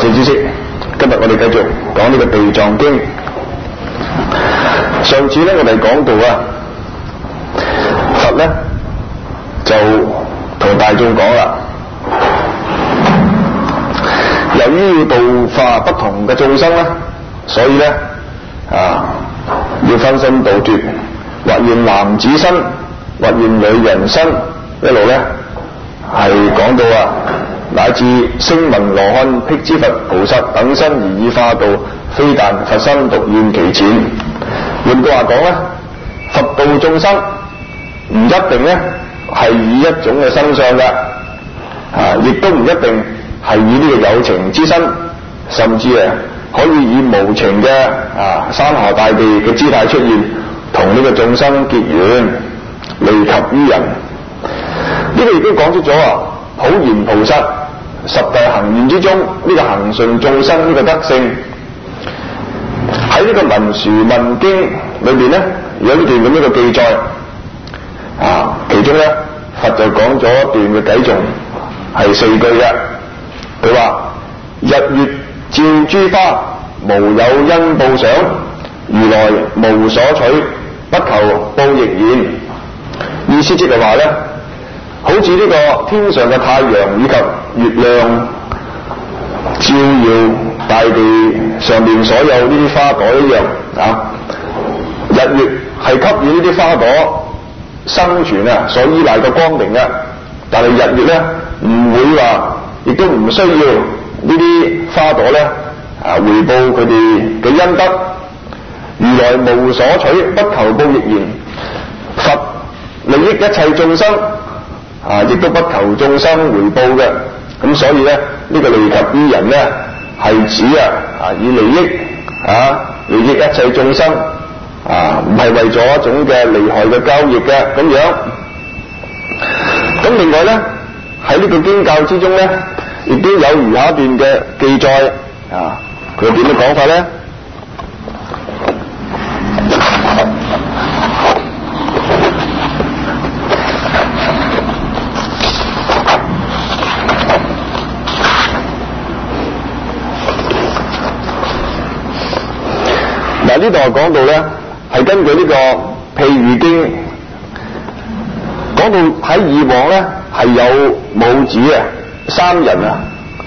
四知識，今日我哋繼續講呢個地藏經。上次咧我哋講到啊，佛咧就同大眾講啦，由於要度化不同嘅眾生啦，所以咧要分身度脫，或現男子身，或現女人身，一路咧係講到啊，乃至聲聞羅漢辟支佛菩薩等身而以化度，非但佛身獨現其前。換句話講咧，佛度眾生唔一定咧係以一種嘅身相嘅，亦都唔一定係以呢個有情之身，甚至可以以無情嘅山河大地嘅姿態出現，同呢個眾生結緣，利及於人。呢個已經講出咗普賢菩薩十大行願之中，呢個行順眾生呢個德性，喺呢個文殊問經裏邊咧有呢段咁樣嘅記載。其中咧佛就講咗一段嘅偈頌，係4句嘅。佢話：日月照諸花，無有因報賞，如來無所取，不求報亦然。意思即係話咧，好似呢個天上嘅太陽以及月亮照耀大地上面所有呢啲花朵一樣日月係給予呢啲花朵生存所依賴嘅光明嘅，但係日月咧唔會話，亦都唔需要呢啲花朵咧回報佢哋嘅恩德。如來無所取，不求報亦然。佛利益一切眾生亦都不求眾生回報嘅。咁所以咧呢個利及於人咧係指以利益利益一切眾生唔係為咗一種嘅利害嘅交易嘅咁樣。咁另外咧喺呢個經教之中咧，亦都有如下一段嘅記載佢點樣講法咧？呢度講到咧，係根據呢個譬喻經講到喺以往咧係有母子3人呢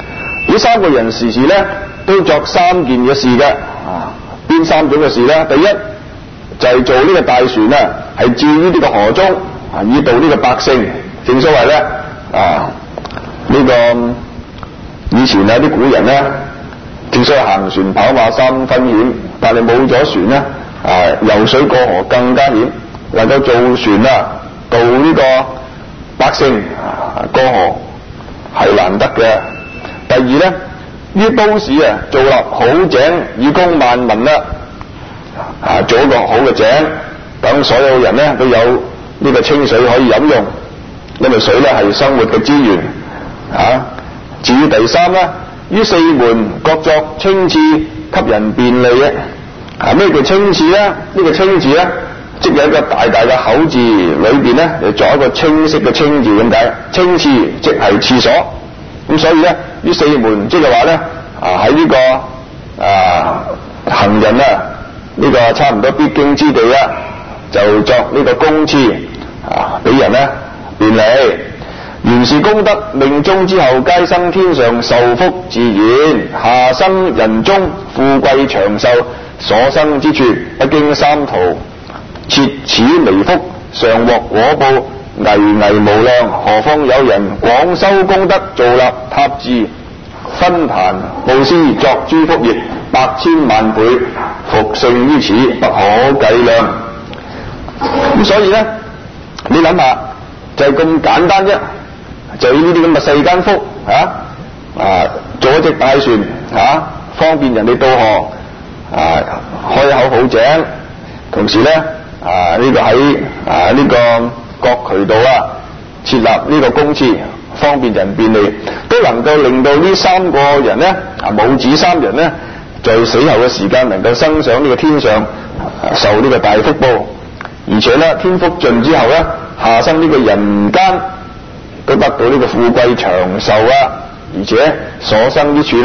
3個人時時咧都作3件嘅事嘅。邊3種嘅事咧？第一就係做呢個大船係置於呢個河中以渡呢個百姓。正所謂咧呢個以前啲古人咧，正所謂行船跑馬3分險，但係冇咗船咧游水過河更加險。能夠造船渡呢個百姓過河係難得嘅。第二咧，於都市造立好井以供萬民做一個好嘅井，等所有人咧都有呢個清水可以飲用，因為水咧係生活嘅資源。至於第3咧，於4門各作清廁，給人便利嘅。咩叫清廁咧？呢個清字咧，即係一個大大嘅口字裏邊咧，嚟作一個清晰嘅清字咁解。清廁即係廁所。咁所以咧，於4門即係話咧，喺呢個行人呢個差唔多必經之地就作呢個公廁俾人咧便利。原是功德，命終之後皆生天上，受福自然；下生人中，富貴長壽。所生之處，不經三途，切此微福，常獲果報，巍巍無量。何況有人廣修功德，造立塔寺、分壇、布施，作諸福業，百千萬倍，福盛於此，不可計量。咁所以咧，你諗下，就係咁簡單啫，就呢啲咁嘅世間福做一隻大船方便人哋渡河。開口好井，同時咧呢個喺呢個各渠道設立呢個公廁，方便人便利，都能夠令到呢3個人咧母子3人咧，在死後嘅時間能夠生上呢個天上，受呢個大福報。而且咧天福盡之後咧，下生呢個人間都得到呢個富貴長壽而且所生之處咧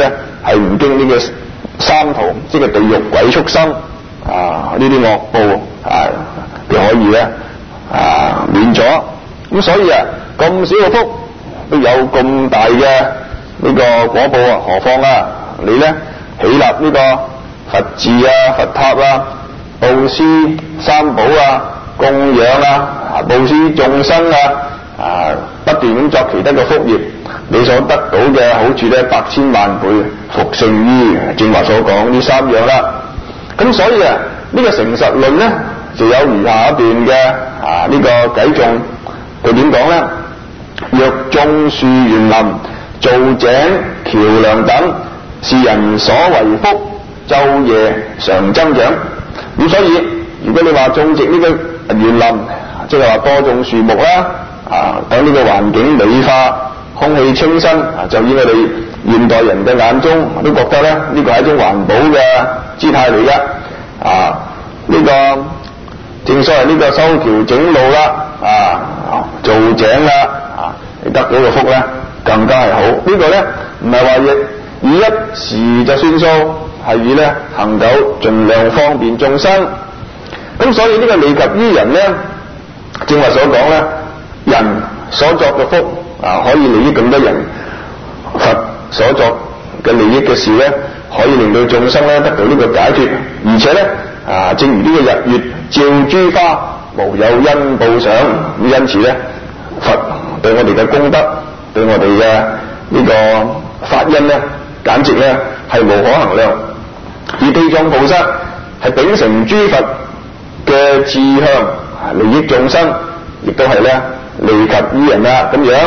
係唔經呢個三途，即係地獄鬼畜生呢啲惡報佢可以咧免咗。咁所以咁少嘅福都有咁大嘅呢個果報啊，何況你咧起立呢個佛寺佛塔布施三寶供養布施眾生不斷咁作其他嘅福業，你所得到嘅好處咧百千萬倍復勝於正話所講呢三樣啦。咁所以呢個誠實論咧就有如下一段嘅呢個偈頌，佢點講咧？若種樹園林，造井橋樑等，是人所為福，晝夜常增長。咁所以如果你話種植呢個園林，即係話多種樹木等呢個環境美化，空氣清新就以我哋現代人嘅眼中都覺得咧呢個係一種環保嘅姿態嚟嘅。呢個正所謂呢個修橋整路造井你得到嘅福咧更加係好。呢個咧唔係話以一時就算數，係以咧恆久盡量方便眾生。咁所以呢個利及於人咧，正話所講咧，人所作嘅福可以利益咁多人，佛所作嘅利益嘅事咧，可以令到眾生咧得到呢個解脫。而且咧正如呢個日月照諸花，無有恩報賞。咁因此咧，佛對我哋嘅功德，對我哋嘅呢個法恩咧，簡直咧係無可衡量。而地藏菩薩係秉承諸佛嘅志向，利益眾生，亦都係咧利及於人咁樣。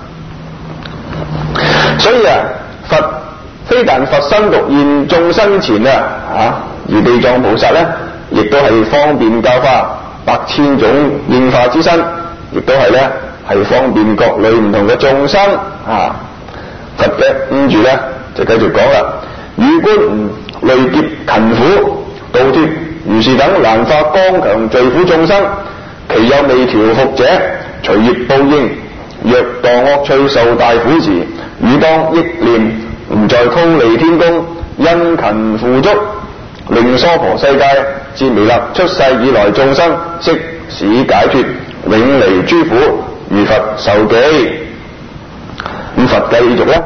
所以佛非但佛身獨現眾生前而地藏菩薩咧，亦都係方便教化百千種應化之身，亦都係咧係方便各類唔同嘅眾生佛嘅跟住咧就繼續講啦。與觀累劫勤苦度脫如是等難化剛強罪苦眾生，其有未調伏者，隨業報應，若墮惡趣受大苦時，汝當憶念吾在忉利天宮，殷勤付囑，令娑婆世界自彌勒出世以來眾生悉使解脫，永離諸苦，如佛受記。咁佛繼續咧，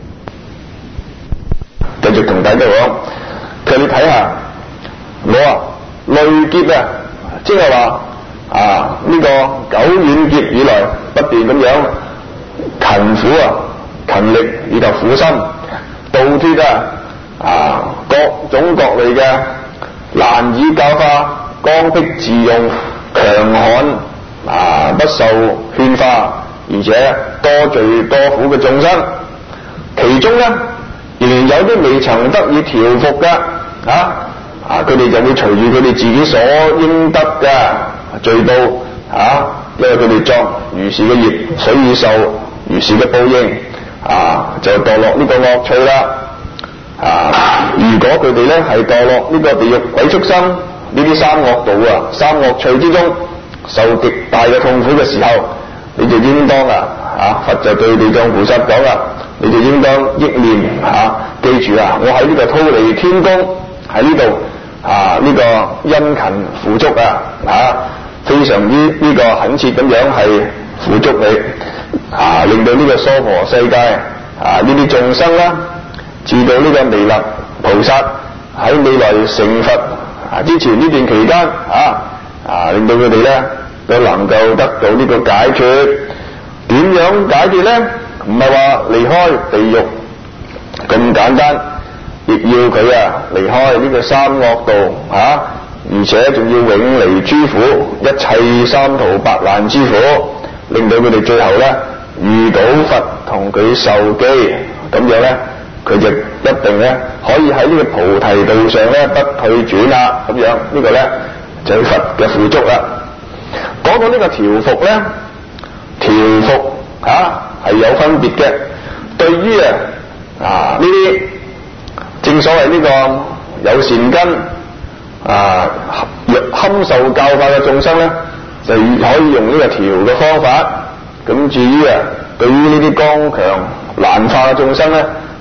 繼續同大家講，其實你睇下我累劫即係話呢個久遠劫以來不斷咁樣勤苦勤力以及苦心度脫各種各類嘅難以教化、剛愎自用、強悍不受勸化，而且多罪多苦嘅眾生，其中咧仍然有啲未曾得以調伏嘅佢哋就會隨住佢哋自己所應得嘅罪報因為佢哋作如是嘅業，所以受如是嘅報應就墮落呢個惡趣啦。如果佢哋咧係墮落呢個地獄鬼畜生呢啲三惡道三惡趣之中，受極大嘅痛苦嘅時候，你就應當佛就對地藏菩薩講啦，你就應當憶念記住我喺呢個忉利天宮喺呢度呢個殷勤付囑非常之呢個懇切咁樣係付囑你令到呢個娑婆世界呢啲眾生至到呢個彌勒菩薩喺未來成佛之前呢段期間令到佢哋咧都能夠得到呢個解脫。點樣解脫咧？唔係話離開地獄咁簡單，亦要佢離開呢個三惡道而且仲要永離諸苦，一切三途百難之苦，令到佢哋最後咧遇到佛同佢受記，咁樣咧佢就一定咧可以喺呢個菩提道上咧不退轉咁樣。呢個咧就係佛嘅付囑啦。講到呢個調伏咧，調伏係有分別嘅。對於呢啲正所謂呢個有善根堪受教化嘅眾生咧，就可以用呢個調嘅方法。咁至於對於呢啲剛強難化嘅眾生咧，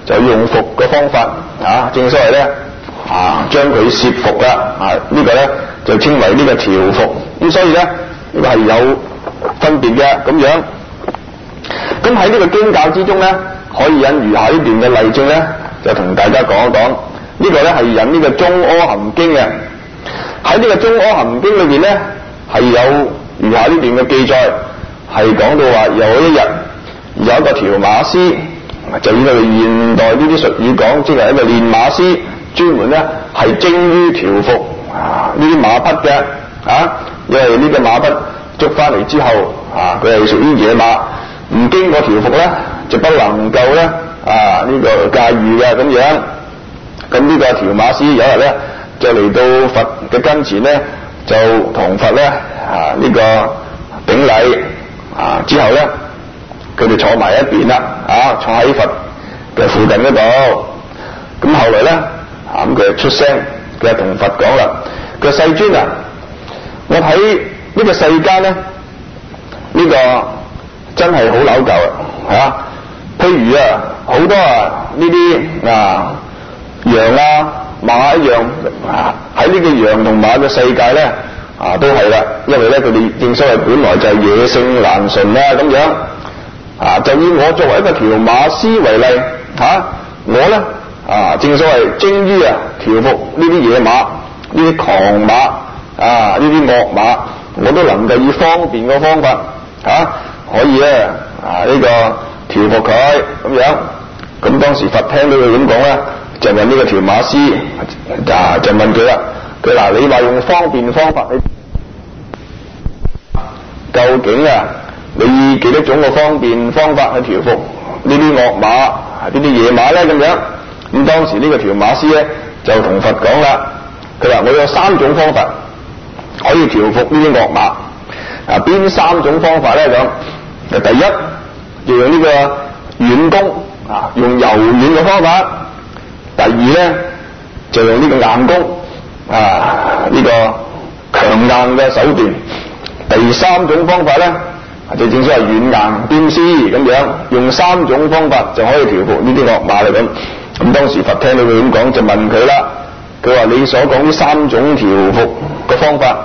就用服嘅方法正所謂咧將佢攝服啦呢個咧就稱為呢個調服。咁所以咧呢個係有分別嘅咁樣。咁喺呢個經教之中咧，可以引如下呢段嘅例證咧，就同大家講一講。呢個咧係引呢個《中阿含經》嘅。喺呢個《中阿含經》裏邊咧，係有如下呢段嘅記載，係講到話有一日有一個調馬師，就以我哋現代呢啲術語講，即係一個練馬師，專門咧係精於調服呢啲馬匹嘅因為呢個馬匹捉翻嚟之後佢係屬於野馬，唔經過調服咧就不能夠咧呢個駕馭嘅咁樣。咁呢個調馬師有一日咧就嚟到佛嘅跟前咧，就同佛咧呢個頂禮之後咧，佢哋坐埋一邊啦坐喺佛嘅附近嗰度。咁後來咧咁佢就出聲，佢就同佛講啦，佢話世尊我睇呢個世間咧呢個真係好扭舊譬如好多呢啲羊馬一樣喺呢個羊同馬嘅世界咧都係啦，因為咧佢哋正所謂本來就係野性難馴咁樣就以我作為一個調馬師為例我咧正所謂精於調服呢啲野馬、呢啲狂馬呢啲惡馬，我都能夠以方便嘅方法可以咧呢個調服佢咁樣。咁當時佛聽到佢咁講咧，就問呢個調馬師就問佢啦，佢你話用方便方法，究竟你以幾多種嘅方便方法去調服呢啲惡馬呢啲野馬咧咁樣？咁當時呢個調馬師咧就同佛講啦，佢話我有3種方法可以調服呢啲惡馬。邊3種方法咧咁？第一就用呢個軟功用柔軟嘅方法。第二咧就用呢個硬功呢個強硬嘅手段。第3種方法咧就正所謂軟硬兼施咁樣，用3種方法就可以調服呢啲惡馬嚟咁。咁當時佛聽到佢咁講，就問佢啦，佢話你所講呢3種調服嘅方法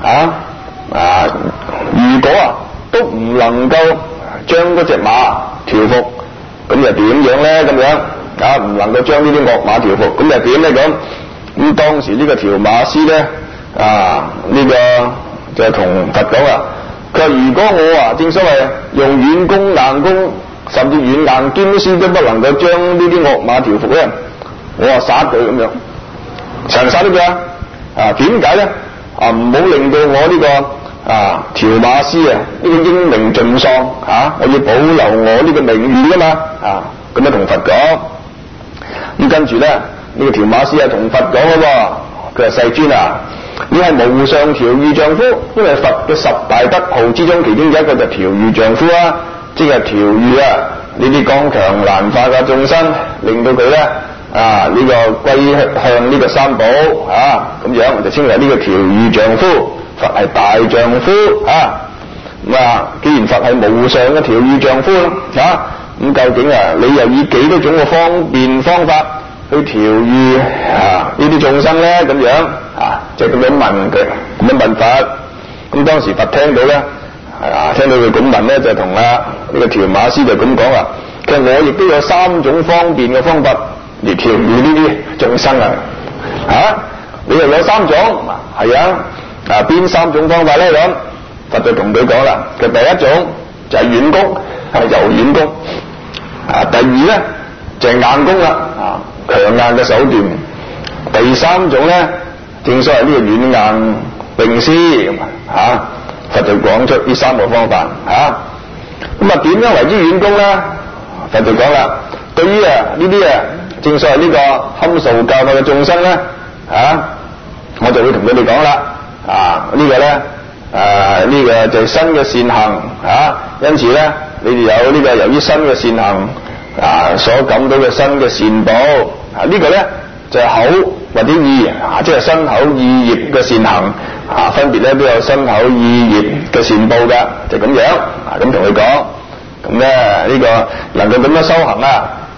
如果都唔能夠將嗰隻馬調服，咁又點樣咧咁樣唔能夠將呢啲惡馬調服，咁又點咧咁？咁當時呢個調馬師咧呢個就同佛講啦，佢話如果我正所謂用軟功硬功甚至軟硬兼施都不能夠將呢啲惡馬調服咧，我殺佢咁樣，神殺呢佢點解咧唔好令到我呢個調馬師呢個英名盡喪我要保留我呢個名譽嘛咁樣同佛講。咁跟住咧呢個調馬師同佛講咯，佢話世尊你係無上調御丈夫，因為佛嘅10大德號之中，其中有一個就調御丈夫即係調御呢啲剛強難化嘅眾生，令到佢咧呢個歸向呢個三寶咁樣，就稱為呢個調御丈夫。佛係大丈夫既然佛係無上嘅調御丈夫咁究竟你又以幾多種嘅方便方法去調御呢啲眾生咧咁樣就咁樣問佢，咁樣問佛。咁當時佛聽到咧聽到佢咁問咧，就同呢個調馬師就咁講其實我亦都有3種方便嘅方法嚟調御呢啲眾生你又有3種係邊3種方法咧咁？佛就同佢講啦，佢第一種就係軟功，係柔軟功第二咧就係硬功啦強硬嘅手段。第3種咧正所謂呢個軟硬並施佛就講出呢3個方法咁點樣為之軟功咧？佛就講啦，對於呢啲正所謂呢個堪受教法嘅眾生咧我就會同佢哋講啦呢個咧呢個就係新嘅善行因此咧你哋有呢個由於新嘅善行所感到嘅新嘅善報呢個咧就係口或者意即係身口意業嘅善行分別咧都有身口意業嘅善報噶，就咁樣咁同佢講。咁咧呢個能夠咁樣修行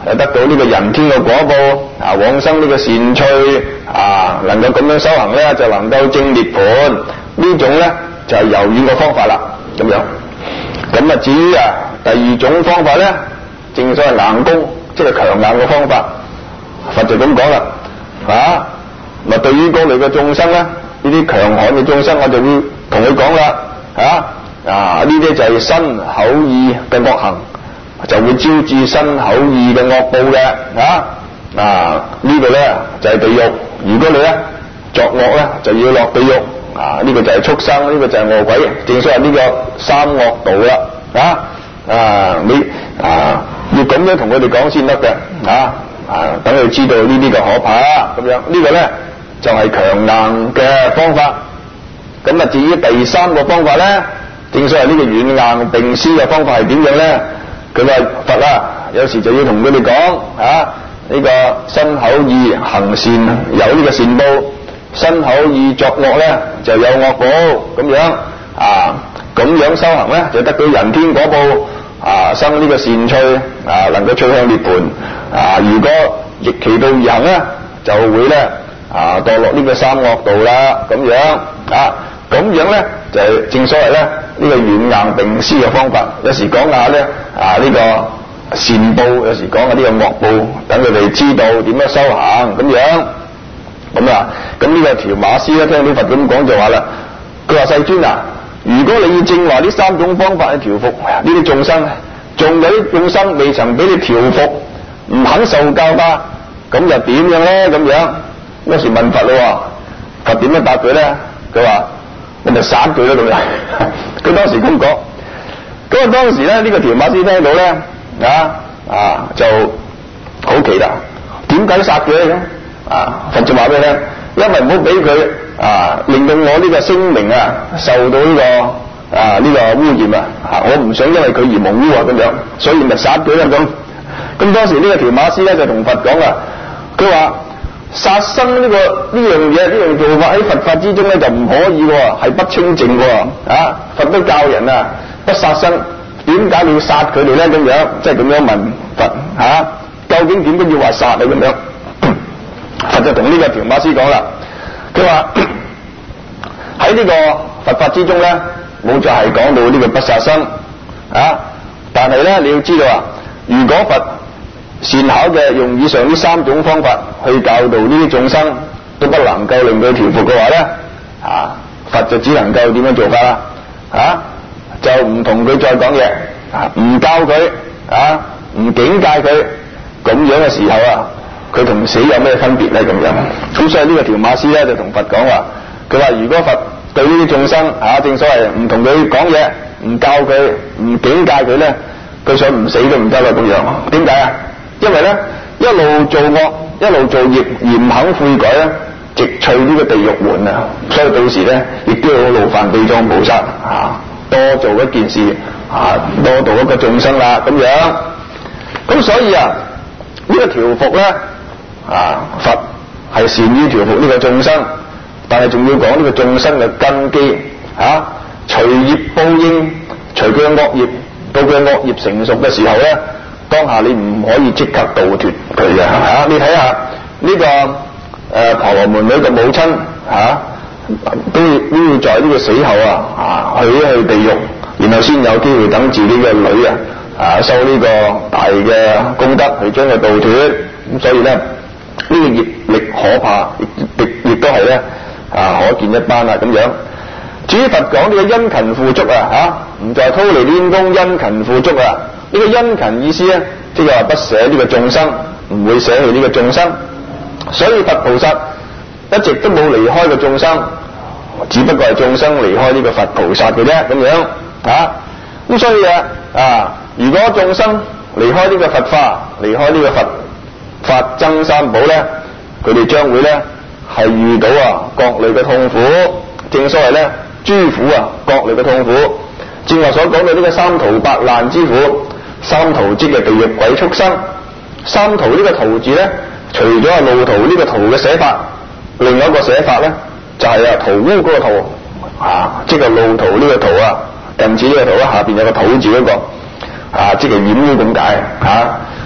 得到呢個人天嘅果報往生呢個善趣能夠咁樣修行咧，就能夠證涅槃。呢種咧就係柔軟嘅方法啦，咁樣。咁至於第二種方法咧，正所謂硬功，即係強硬嘅方法。佛就咁講啦，咪對於嗰類嘅眾生咧，呢啲強悍嘅眾生，我就會同佢講啦，呢啲就係身口意嘅惡行，就會招致身口意嘅惡報嘅，呢個咧就係地獄。如果你咧作惡咧，就要落地獄，呢個就係畜生，呢個就係餓鬼。正所謂呢個三惡道啦，你要咁樣同佢哋講先得嘅，等佢知道呢啲嘅可怕咁樣。呢個咧就係強硬嘅方法。咁至於第三個方法咧，正所謂呢個軟硬並施嘅方法係點樣咧？佢話佛有時就要同佢哋講呢個身口意行善有呢個善報，身口意作惡咧就有惡報，咁樣咁樣修行咧就得到人天果報，生呢個善趣，能夠趨向涅槃。如果逆其道而行咧，就會咧墮落呢個三惡道啦，咁樣咁樣咧就係正所謂咧呢個軟硬並施嘅方法。有時講下咧呢個善報，有時講下呢個惡報，等佢哋知道點樣修行咁樣。咁呢個條馬師咧聽到佛咁講就話啦，佢話世尊如果你要正話呢三種方法去調伏呢啲眾生，仲有啲眾生未曾俾你調伏，唔肯受教化，咁又點樣咧？咁樣有時問佛咯，佛點樣答佢咧？佢話你咪殺佢咯，咁樣。佢當時咁講，咁當時咧呢個條馬師聽到咧就好奇啦，點解殺佢咧？佛就話俾你聽，因為唔好俾佢令到我呢個聲名受到呢個污染我唔想因為佢而蒙污咁樣，所以咪殺佢啦咁。咁當時呢個條馬師咧就同佛講佢話殺生呢樣嘢，呢樣做法喺佛法之中咧就唔可以係不清淨佛都教人不殺生，點解你要殺佢哋咧？咁樣即係咁樣問佛究竟點解要話殺你咁樣？佛就同呢個條馬師講啦，佢話喺呢個佛法之中咧，冇就係講到呢個不殺生但係咧你要知道如果佛善巧嘅用以上呢三種方法去教導呢啲眾生，都不能夠令佢調伏嘅話咧佛就只能夠點樣做法就唔同佢再講嘢唔教佢唔警戒佢，咁樣嘅時候佢同死有咩分別咧？咁樣，咁所以呢個條馬師咧就同佛講佢話如果佛對呢啲眾生正所謂唔同佢講嘢，唔教佢，唔警戒佢咧，佢想唔死都唔得啦咁樣。點解因為咧一路做惡，一路做業，而唔肯悔改咧，直趣呢個地獄門所以到時咧亦都要勞煩地藏菩薩多做一件事多度一個眾生啦咁樣。咁所以呢個調伏咧佛係善於調伏呢個眾生，但係仲要講呢個眾生嘅根基隨業報應，隨佢嘅惡業，到佢嘅惡業成熟嘅時候咧，當下你唔可以即刻度脫佢嘅你睇下呢個婆羅門女嘅母親都要在呢個死後去地獄，然後先有機會等自己嘅女收呢個大嘅功德去將佢度脫。咁所以咧呢個業力可怕，亦都係咧可見一斑咁樣。至於佛講呢個殷勤富足唔再偷離天宮，殷勤富足呢個殷勤意思咧，即係話不捨呢個眾生，唔會捨棄呢個眾生。所以佛菩薩一直都冇離開過眾生，只不過係眾生離開呢個佛菩薩嘅啫咁樣咁所以如果眾生離開呢個佛法，離開呢個佛法僧三寶咧，佢哋將會咧係遇到各類嘅痛苦。正所謂咧諸苦各類嘅痛苦。正話所講嘅呢個三途八難之苦，三途即係地獄鬼畜生。三途呢個途字咧，除咗係路途呢個途嘅寫法，另外一個寫法咧就係塗污嗰個塗即係路途呢個塗近似呢個塗下邊有個土字嗰個即係染污咁解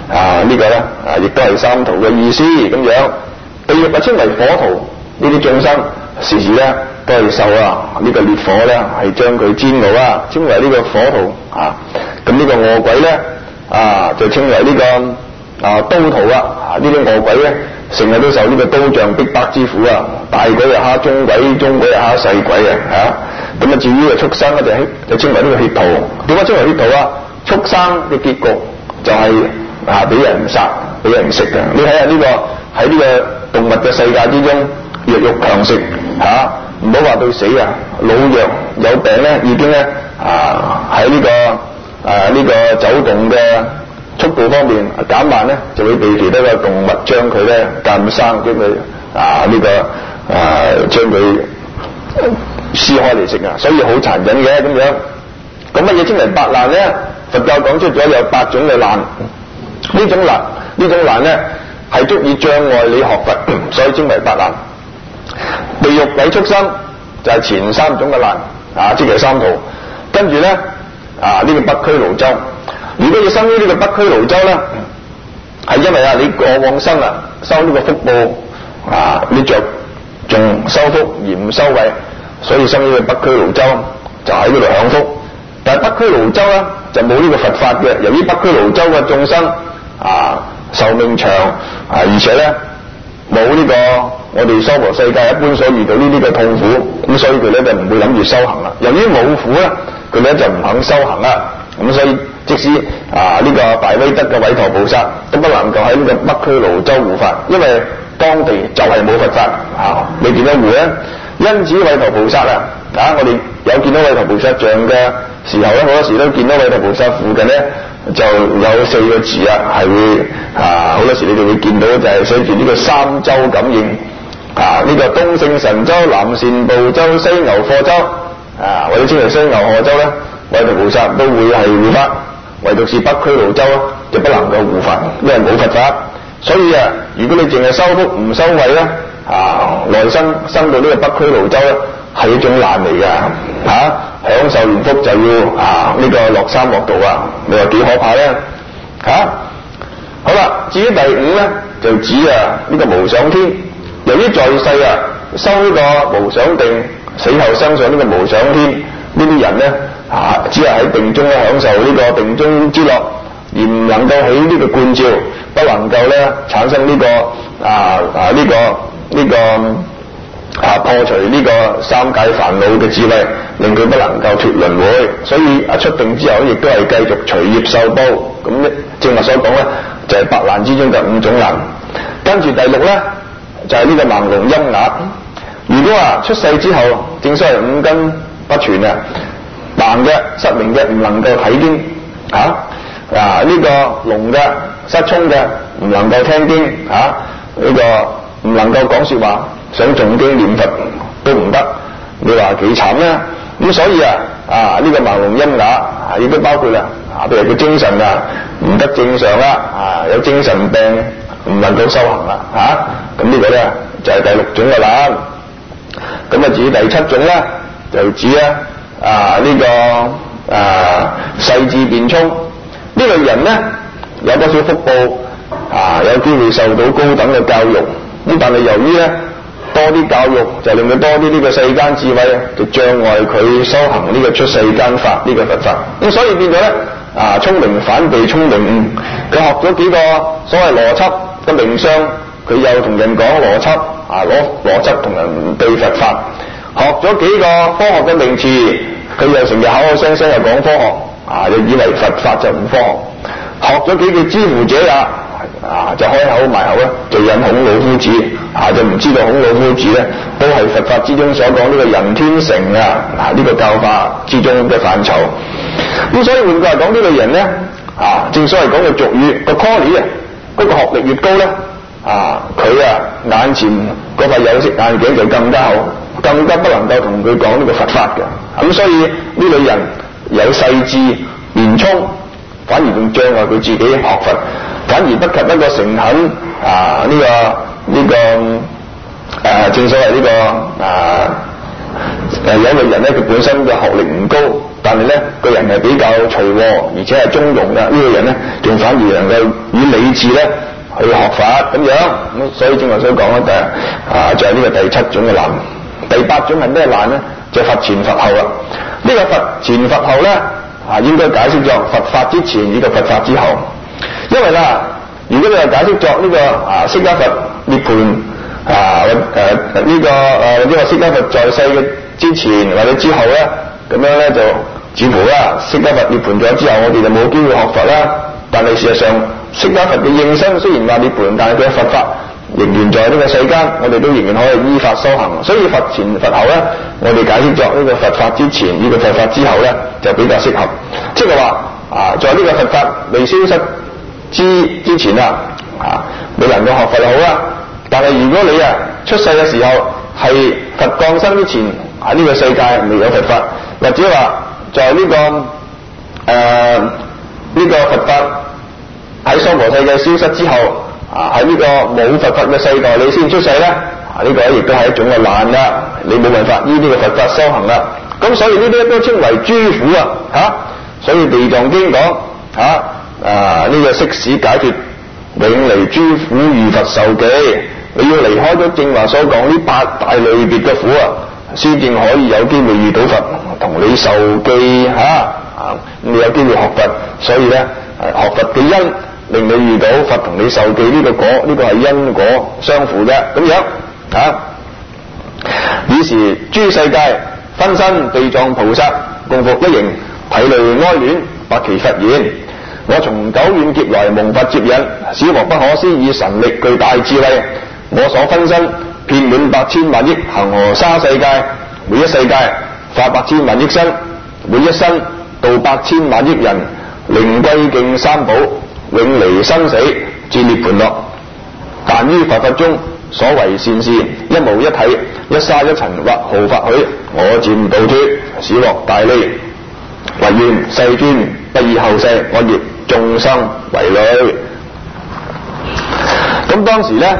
呢個咧亦都係三途嘅意思咁樣。地獄稱為火圖，呢啲眾生時時咧都係受呢個烈火咧係將佢煎熬稱為呢個火圖咁呢個餓鬼咧就稱為呢個刀徒呢啲餓鬼咧成日都受呢個刀杖逼迫之苦大鬼又蝦中鬼，中鬼又蝦細鬼咁至於個畜生咧就稱為呢個血圖。點解稱為血圖畜生嘅結局就係俾人殺俾人食嘅。你睇下呢個喺呢個動物嘅世界之中，弱肉強食唔好話到死老弱有病咧已經咧喺呢個走動嘅速度方面減慢咧，就會被其他嘅動物將佢咧間生將佢將佢撕開嚟食所以好殘忍嘅咁樣。咁乜嘢稱為八難咧？佛教講出咗有8種嘅難，呢種難咧係足以障礙你學佛，所以稱為八難。地獄鬼畜生就係前3種嘅難即係三途。跟住咧呢個北俱盧洲。如果要生於呢個北俱盧洲咧，係因為你過往生收呢個福報你着重修福而唔修慧，所以生於北俱盧洲就喺嗰度享福。但係北俱盧洲咧就冇呢個佛法嘅。由於北俱盧洲嘅眾生壽命長而且咧冇呢個我哋娑婆世界一般所遇到呢啲嘅痛苦，咁所以佢咧就唔會諗住修行啦。由於冇苦咧，佢咧就唔肯修行啦。咁所以即使呢個大威德嘅韋馱菩薩都不能夠喺呢個北俱盧洲護法，因為當地就係冇佛法你點樣護咧？因此韋馱菩薩我哋有見到韋馱菩薩像嘅時候咧，好多時都見到韋馱菩薩附近咧就有4個字係會好多時你哋會見到就係寫住呢個三洲感應呢個東勝神洲、南贍部洲、西牛貨洲或者稱為西牛貨洲咧，韋馱菩薩都會係護法，唯獨是北俱盧洲就不能夠護法，因為冇佛法。所以如果你淨係修福唔修慧咧來生到呢個北俱盧洲咧係一種難嚟嘅享受完福就要呢個落三惡道你話幾可怕咧好啦，至於第5咧就指呢個無想天。由於在世修呢個無想定，死後生上呢個無想天，呢啲人咧只係喺定中咧享受呢個定中之樂，而唔能夠起呢個觀照，不能夠咧產生呢個破除呢個三界煩惱嘅智慧，令佢不能夠脫輪迴。所以出定之後亦都係繼續隨業受報。咁正話所講咧就係8難之中嘅5種難。跟住第6咧就係呢個盲聾瘖啞。如果出世之後正所謂5根不全盲嘅失明嘅唔能夠睇經呢個聾嘅失聰嘅唔能夠聽經呢個唔能夠講說話，想誦經念佛都唔得，你話幾慘咧？咁所以呢個盲聾瘖啞亦都包括譬如佢精神唔得正常有精神病唔能夠修行咁呢個咧就係第6種嘅難。咁至於第7種咧就指呢個世智辯聰呢類人咧有多少福報有機會受到高等嘅教育，咁但係由於咧多啲教育就令佢多啲呢個世間智慧就障礙佢修行呢個出世間法呢個佛法。咁所以變咗咧聰明反被聰明誤。佢學咗幾個所謂邏輯嘅名相，佢又同人講邏輯攞邏輯同人對佛法。學咗幾個科學嘅名詞，佢又成日口口聲聲又講科學又以為佛法就唔科學。學咗幾句知乎者也就開口埋口咧就引孔老夫子就唔知道孔老夫子咧都係佛法之中所講呢個人天乘呢個教法之中嘅範疇。咁所以換句話講，呢類人咧正所謂講嘅俗語個 quality 嗰個學歷越高咧佢眼前嗰塊有色眼鏡就更加好，更加不能夠同佢講呢個佛法嘅。咁所以呢類人有世智辯聰，反而仲障礙佢自己學佛，反而不及一個誠懇正所謂有一類人咧，佢本身嘅學歷唔高， 但係咧個人係比較隨和，而且係中庸嘅，呢個人咧仲反而能夠以理智咧去學法咁樣。咁所以正話所講咧就係呢個第7種嘅難。第8種係咩難咧？就佛前佛後啦。呢個佛前佛後咧應該解釋作佛法之前以及佛法之後。因為啦，如果你係解釋作呢個釋迦佛涅槃呢個或者話釋迦佛在世嘅之前或者之後咧，咁樣咧就似乎啦，釋迦佛涅槃咗之後，我哋就冇機會學佛啦。但係事實上，釋迦佛嘅應身雖然話涅槃，但係佢嘅佛法仍然在呢個世間，我哋都仍然可以依法修行。所以佛前佛後咧，我哋解釋作呢個佛法之前呢個佛法之後咧，就比較適合。即係話在呢個佛法未消失之前你能夠學佛就好啦。但係如果你出世嘅時候係佛降生之前呢個世界未有佛法，或者話在呢個佛法喺娑婆世界消失之後喺呢個冇佛法嘅世代你先出世咧，呢個亦都係一種嘅難啦，你冇辦法依呢個佛法修行啦。咁所以呢啲都稱為諸苦所以地藏經講呢個悉使解脫永離諸苦如佛受記，你要離開咗正話所講呢8大類別嘅苦先至可以有機會遇到佛同你受記你有機會學佛。所以咧學佛嘅因令你遇到佛同你受記呢個果，呢個係因果相符嘅咁樣於是諸世界分身地藏菩薩共復一形，體類哀戀百其佛言：我從久遠劫來蒙佛接引，小獲不可思議神力巨大智慧，我所分身遍滿百千萬億恒河沙世界，每一世界化百千萬億身，每一身度百千萬億人，令歸敬三寶，永離生死，至涅槃樂。但於佛法中所為善事，一無一體，一沙一塵或毫發許，我漸度脫，使獲大利。唯願世尊不以後世我業眾生為累。咁當時咧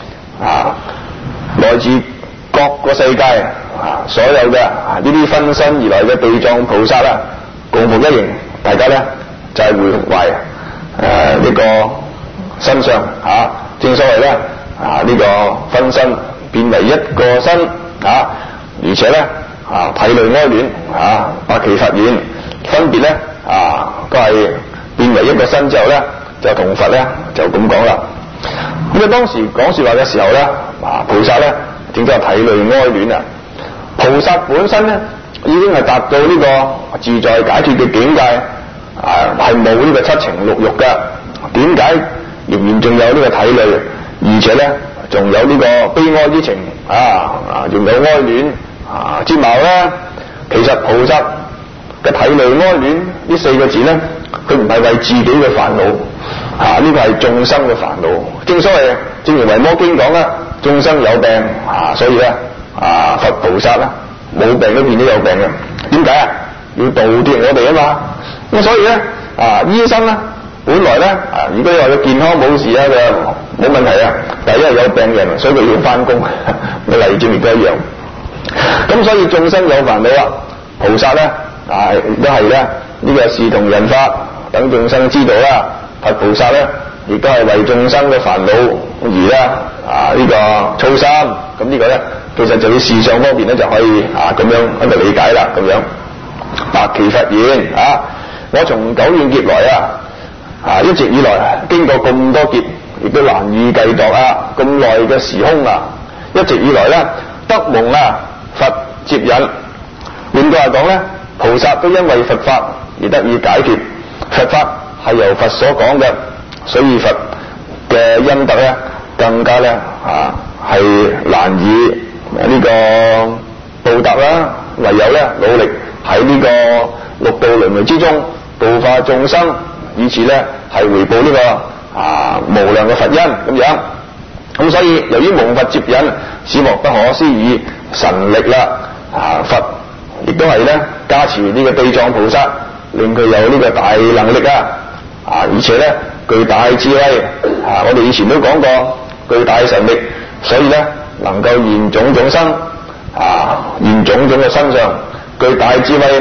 來自各個世界所有嘅呢啲分身而來嘅地藏菩薩共復一形，大家咧就係回懷呢個身上正所謂咧呢個分身變為一個身而且咧體類哀戀百其佛言，分別咧都係變為一個身之後咧，就同佛咧就咁講啦。咁當時講說話嘅時候咧，菩薩咧正正係體類哀戀菩薩本身咧已經係達到呢個自在解脫嘅境界，係冇呢個七情六欲嘅。點解仍然仲有呢個體類，而且咧仲有呢個悲哀之情仲有哀戀之貌咧？其實菩薩嘅體類哀戀呢4個字咧，佢唔係為自己嘅煩惱呢個係眾生嘅煩惱。正所謂正如《維摩經》講啦，眾生有病所以咧佛菩薩啦冇病都變咗有病嘅。點解要度脫我哋嘛。咁所以咧醫生咧本來咧如果話佢健康冇事就冇問題但係因為有病人，所以佢要翻工，咪例子亦都一樣。咁所以眾生有煩惱菩薩咧都係咧呢個視同人法等眾生知道啦。佛菩薩咧亦都係為眾生嘅煩惱而咧呢個操心。咁呢個咧其實就喺事相方面咧就可以咁樣一個理解啦。咁樣百其佛言我從久遠劫來一直以來經過咁多劫，亦都難以計度咁耐嘅時空一直以來咧得蒙佛接引。換句話講咧，菩薩都因為佛法而得以解脫。佛法係由佛所講嘅，所以佛嘅恩德咧更加咧係難以呢個報答啦。唯有咧努力喺呢個六道輪迴之中度化眾生，以此咧係回報呢個無量嘅佛恩咁樣。咁所以由於蒙佛接引，使獲不可思議神力啦。佛亦都係咧加持呢個地藏菩薩，令佢有呢個大能力而且咧巨大智慧我哋以前都講過巨大神力，所以咧能夠現種種身現種種嘅身上，巨大智慧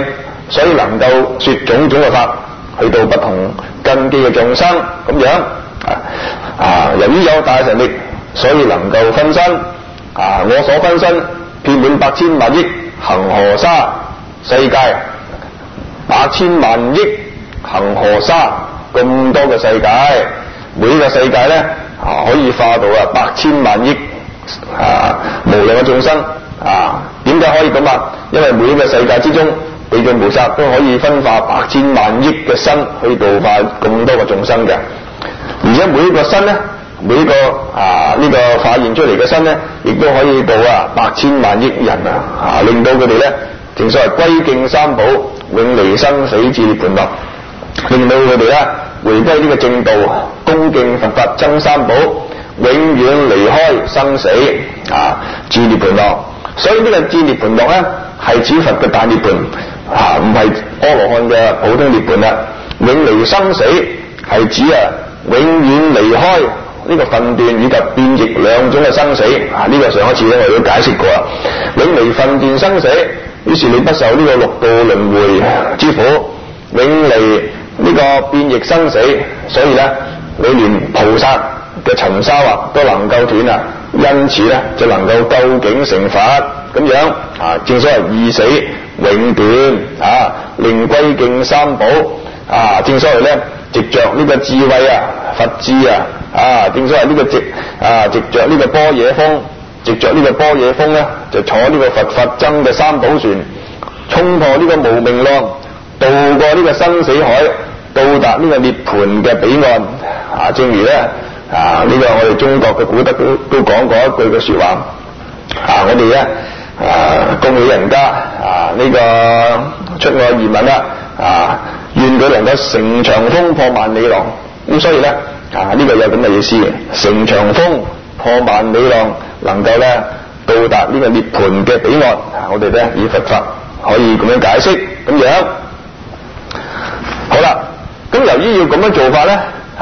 所以能夠說種種嘅法，去到不同根基嘅眾生咁樣由於有大神力，所以能夠分身我所分身遍滿百千萬億恒河沙世界，百千萬億恒河沙咁多嘅世界，每個世界咧可以化到百千萬億無量嘅眾生點解可以咁因為每一個世界之中，地藏菩薩都可以分化百千萬億嘅身去度化咁多個眾生嘅，而且每一個身咧，每一個呢個化現出嚟嘅身咧，亦都可以度百千萬億人令到佢哋咧，正所謂歸敬三寶，永離生死至涅槃樂，令到佢哋咧回歸呢個正道，恭敬佛法僧三寶，永遠離開生死至涅槃樂。所以呢個至涅槃樂咧，係指佛嘅大涅槃唔係阿羅漢嘅普通涅槃啦。永離生死係指永遠離開呢個分段以及變異兩種嘅生死呢個上一次咧我哋都解釋過永離分段生死，於是你不受呢個六道輪迴之苦，永離呢個變異生死，所以咧你連菩薩嘅塵沙都能夠斷因此咧就能夠究竟成佛咁樣正所謂二死永斷令歸敬三寶正所謂咧藉着呢個智慧佛智正所謂呢個藉着呢個般若風，藉着呢個般若風咧就坐呢個佛法僧嘅三寶船，衝破呢個無明浪，渡過呢個生死海，到達呢個涅槃嘅彼岸正如咧呢個我哋中國嘅古德都講過一句嘅說話我哋咧恭喜人家呢個出外移民願佢能夠乘長風破萬里浪，咁所以咧呢個有咁嘅意思，乘長風破萬里浪，能夠咧到達呢個涅槃嘅彼岸我哋咧以佛法可以咁樣解釋咁樣。好啦，咁由於要咁樣做法咧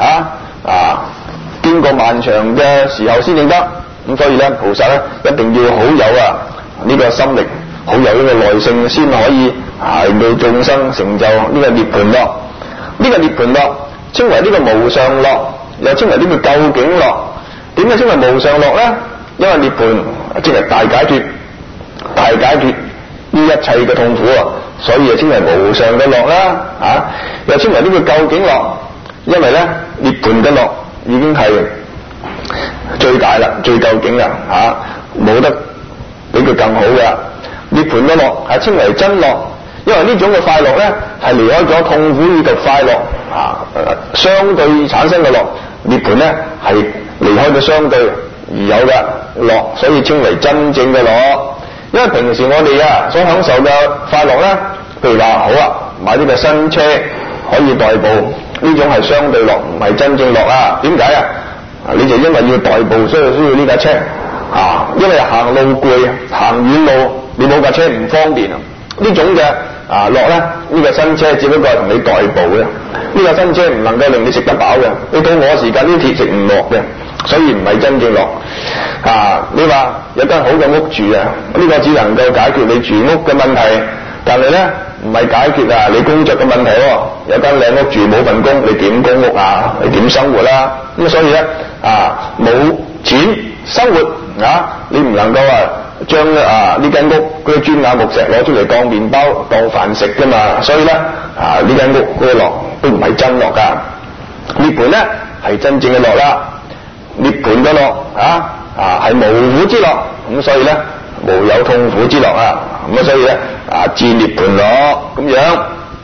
經過漫長嘅時候先至得，咁所以咧菩薩咧一定要好有呢個心力，好有呢個耐性，先可以令到眾生成就呢個涅槃樂。呢個涅槃樂稱為呢個無上樂，又稱為呢個究竟樂。點解稱為無上樂咧？因為涅槃即係大解脫，大解脫於一切嘅痛苦所以就稱為無上嘅樂啦又稱為呢個究竟樂，因為咧涅槃嘅樂已經係最大啦，最究竟啦冇得比佢更好嘅。涅槃嘅樂係稱為真樂，因為呢種嘅快樂咧係離開咗痛苦以及快樂相對產生嘅樂，涅槃咧係離開咗相對而有嘅樂，所以稱為真正嘅樂。因為平時我哋所享受嘅快樂咧，譬如話好買呢個新車可以代步，呢種係相對樂，唔係真正樂點解你就因為要代步，所以需要呢架車因為行路攰，行遠路你冇架車唔方便呢種嘅樂咧，呢個新車只不過係同你代步嘅，呢個新車唔能夠令你食得飽嘅，你到我時間啲鐵食唔落嘅，所以唔係真正樂你話有間好嘅屋住呢個只能夠解決你住屋嘅問題，但係咧唔係解決你工作嘅問題有間靚屋住冇份工，你點供屋你點生活啦？咁所以咧冇錢生活你唔能夠將呢間屋嗰啲磚瓦木石攞出嚟當麵包當飯食噶嘛，所以咧呢間屋嗰個樂都唔係真樂噶。涅槃咧係真正嘅樂啦，涅槃嘅樂係無苦之樂，咁所以咧無有痛苦之樂咁所以咧至涅槃樂咁樣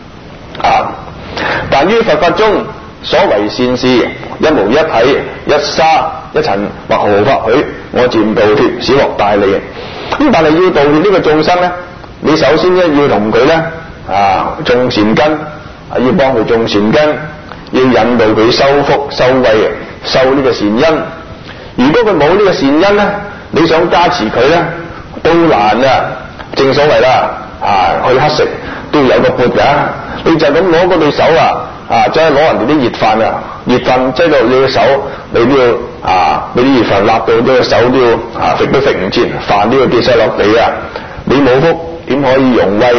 但於佛法中所為善事，一無一體，一沙一塵，或毫發許，我漸度脫，使獲大利。咁但係要度脫呢個眾生咧，你首先咧要同佢咧種善根，要幫佢種善根，要引導佢修福修慧，修呢個善因。如果佢冇呢個善因咧，你想加持佢咧都難正所謂去乞食都要有個缽你就咁攞嗰對手再攞人哋啲熱飯熱飯擠到你嘅手，你都要俾啲熱飯辣到呢個手都要揈都揈唔切，飯都要跌晒落地你冇福點可以容慧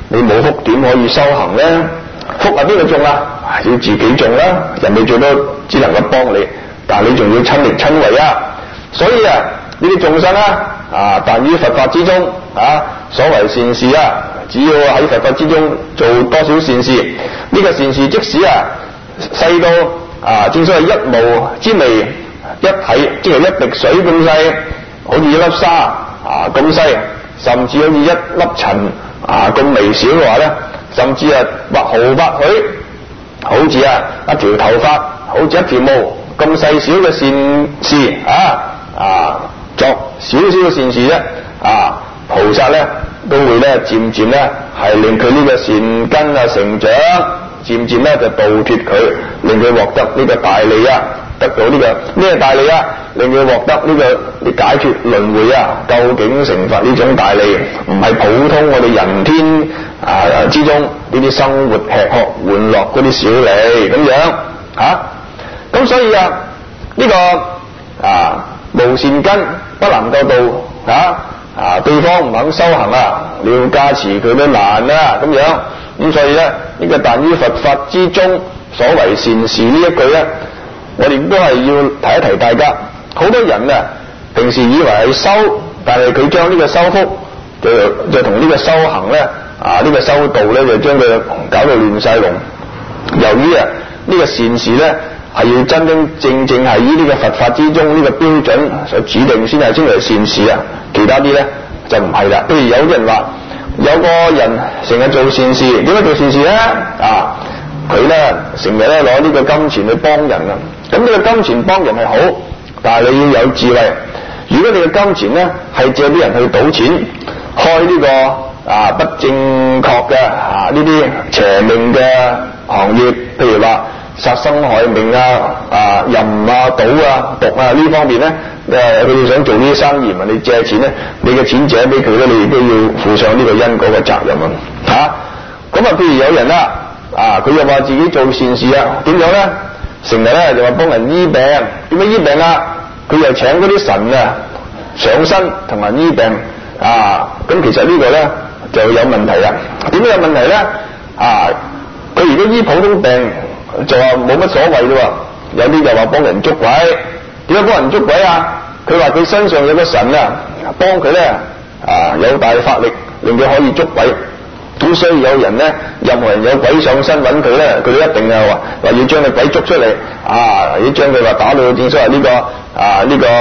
你冇福點可以修行咧？福係邊個種啊？要自己種啦，人哋最多只能夠幫你，但係你仲要親力親為啊！所以啊，呢啲眾生啊，但於佛法之中所謂善事啊，只要喺佛法之中做多少善事，呢個善事即使細到正所謂一毛之微，一體即係一滴水咁細，好似一粒沙咁細，甚至好似一粒塵咁微小嘅話咧，甚至或毫不許，好似一條頭髮，好似一條毛咁細小嘅善事作少少嘅善事咧，菩薩咧都會咧漸漸咧係令佢呢個善根成長，漸漸咧就度脫佢，令佢獲得呢個大利得到呢個咩大利令佢獲得呢個解脫輪迴究竟成佛呢種大利，唔係普通我哋人天之中呢啲生活吃喝玩樂嗰啲小利咁樣咁所以呢個無善根不能夠度對方唔肯修行你要加持佢都難咁樣。咁所以咧呢個但於佛法之中所謂善事呢一句咧，我哋都係要提一提大家。好多人平時以為係修，但係佢將呢個修福就同呢個修行咧呢個修道咧就將佢搞到亂晒龍。由於呢個善事咧係要真真正正係依呢個佛法之中呢個標準所指定先係稱為善事其他啲咧就唔係啦。譬如有啲人話有個人成日做善事，點解做善事咧？佢咧成日咧攞呢個金錢去幫人咁呢個金錢幫人係好，但係你要有智慧。如果你嘅金錢咧係借啲人去賭錢，開呢個不正確嘅呢啲邪命嘅行業，譬如話殺生害命淫賭毒呢方面咧，佢哋想做呢啲生意，問你借錢咧，你嘅錢借俾佢咧，你都要負上呢個因果嘅責任咁譬如有人佢又話自己做善事點樣咧？成日咧就話幫人醫病，點樣醫病佢又請嗰啲神上身同人醫病咁其實呢個咧就有問題啦。點解有問題咧？佢如果醫普通病就話冇乜所謂咯，有啲就話幫人捉鬼。點解幫人捉鬼佢話佢身上有個神幫佢咧有大法力，令佢可以捉鬼。咁所以有人咧，任何人有鬼上身揾佢咧，佢都一定話要將個鬼捉出嚟要將佢話打到正所謂呢個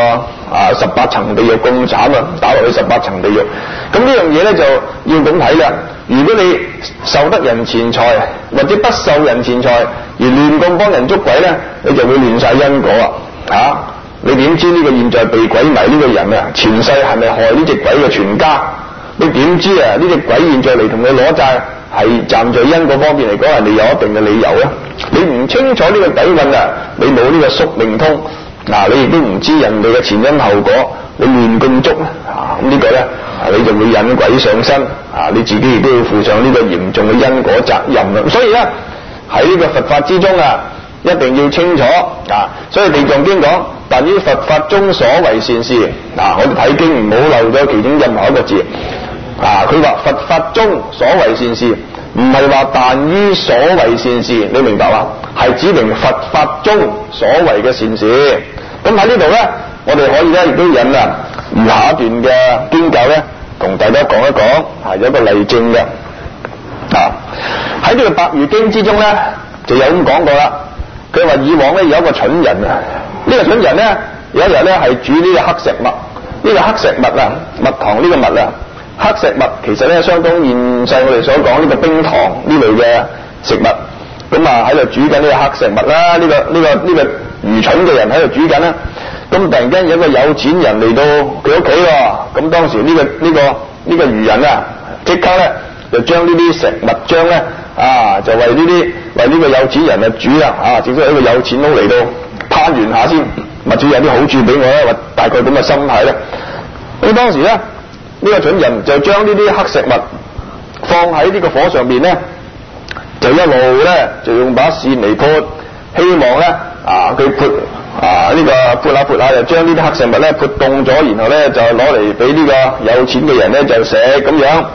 18層地獄咁慘打落去18層地獄。咁呢樣嘢咧就要咁睇啦。如果你受得人錢財或者不受人錢財而亂咁幫人捉鬼咧，你就會亂晒因果你點知呢個現在被鬼迷呢個人前世係咪害呢隻鬼嘅全家？你點知呢隻鬼現在嚟同你攞債係站在因果方面嚟講係你有一定嘅理由你唔清楚呢個底蘊你冇呢個宿命通你亦都唔知人哋嘅前因後果，你亂咁捉咁呢個咧你就會引鬼上身你自己亦都要負上呢個嚴重嘅因果責任所以咧喺呢個佛法之中一定要清楚所以地藏經講，但於佛法中所謂善事我哋睇經唔好漏咗其中任何一個字佢話佛法中所謂善事，唔係話但於所謂善事，你明白嘛？係指明佛法中所謂嘅善事。咁喺呢度咧，我哋可以咧亦都引餘下一段嘅經教咧，同大家講一講有一個例證嘅喺呢個百喻經之中咧，就有咁講過啦。佢話以往咧有一個蠢人呢個蠢人咧有一日咧係煮呢個黑石蜜，呢個黑石蜜蜜糖呢個蜜黑石蜜其實咧相當現世我哋所講呢個冰糖呢類嘅食物，咁喺度煮緊呢個黑石蜜啦，呢個愚蠢嘅人喺度煮緊啦。咁突然間有一個有錢人嚟到佢屋企咁當時呢個愚人即刻咧就將呢啲石蜜漿咧就為呢個有錢人煮啦正所謂一個有錢佬嚟到攀完下先，或者有啲好處俾我咧，或大概咁嘅心態咧。咁當時咧呢個蠢人就將呢啲黑石蜜放喺呢個火上邊咧，就一路咧就用把扇嚟潑，希望咧佢潑潑下就將呢啲黑石蜜咧潑凍咗，然後咧就攞嚟俾呢個有錢嘅人咧就食咁樣。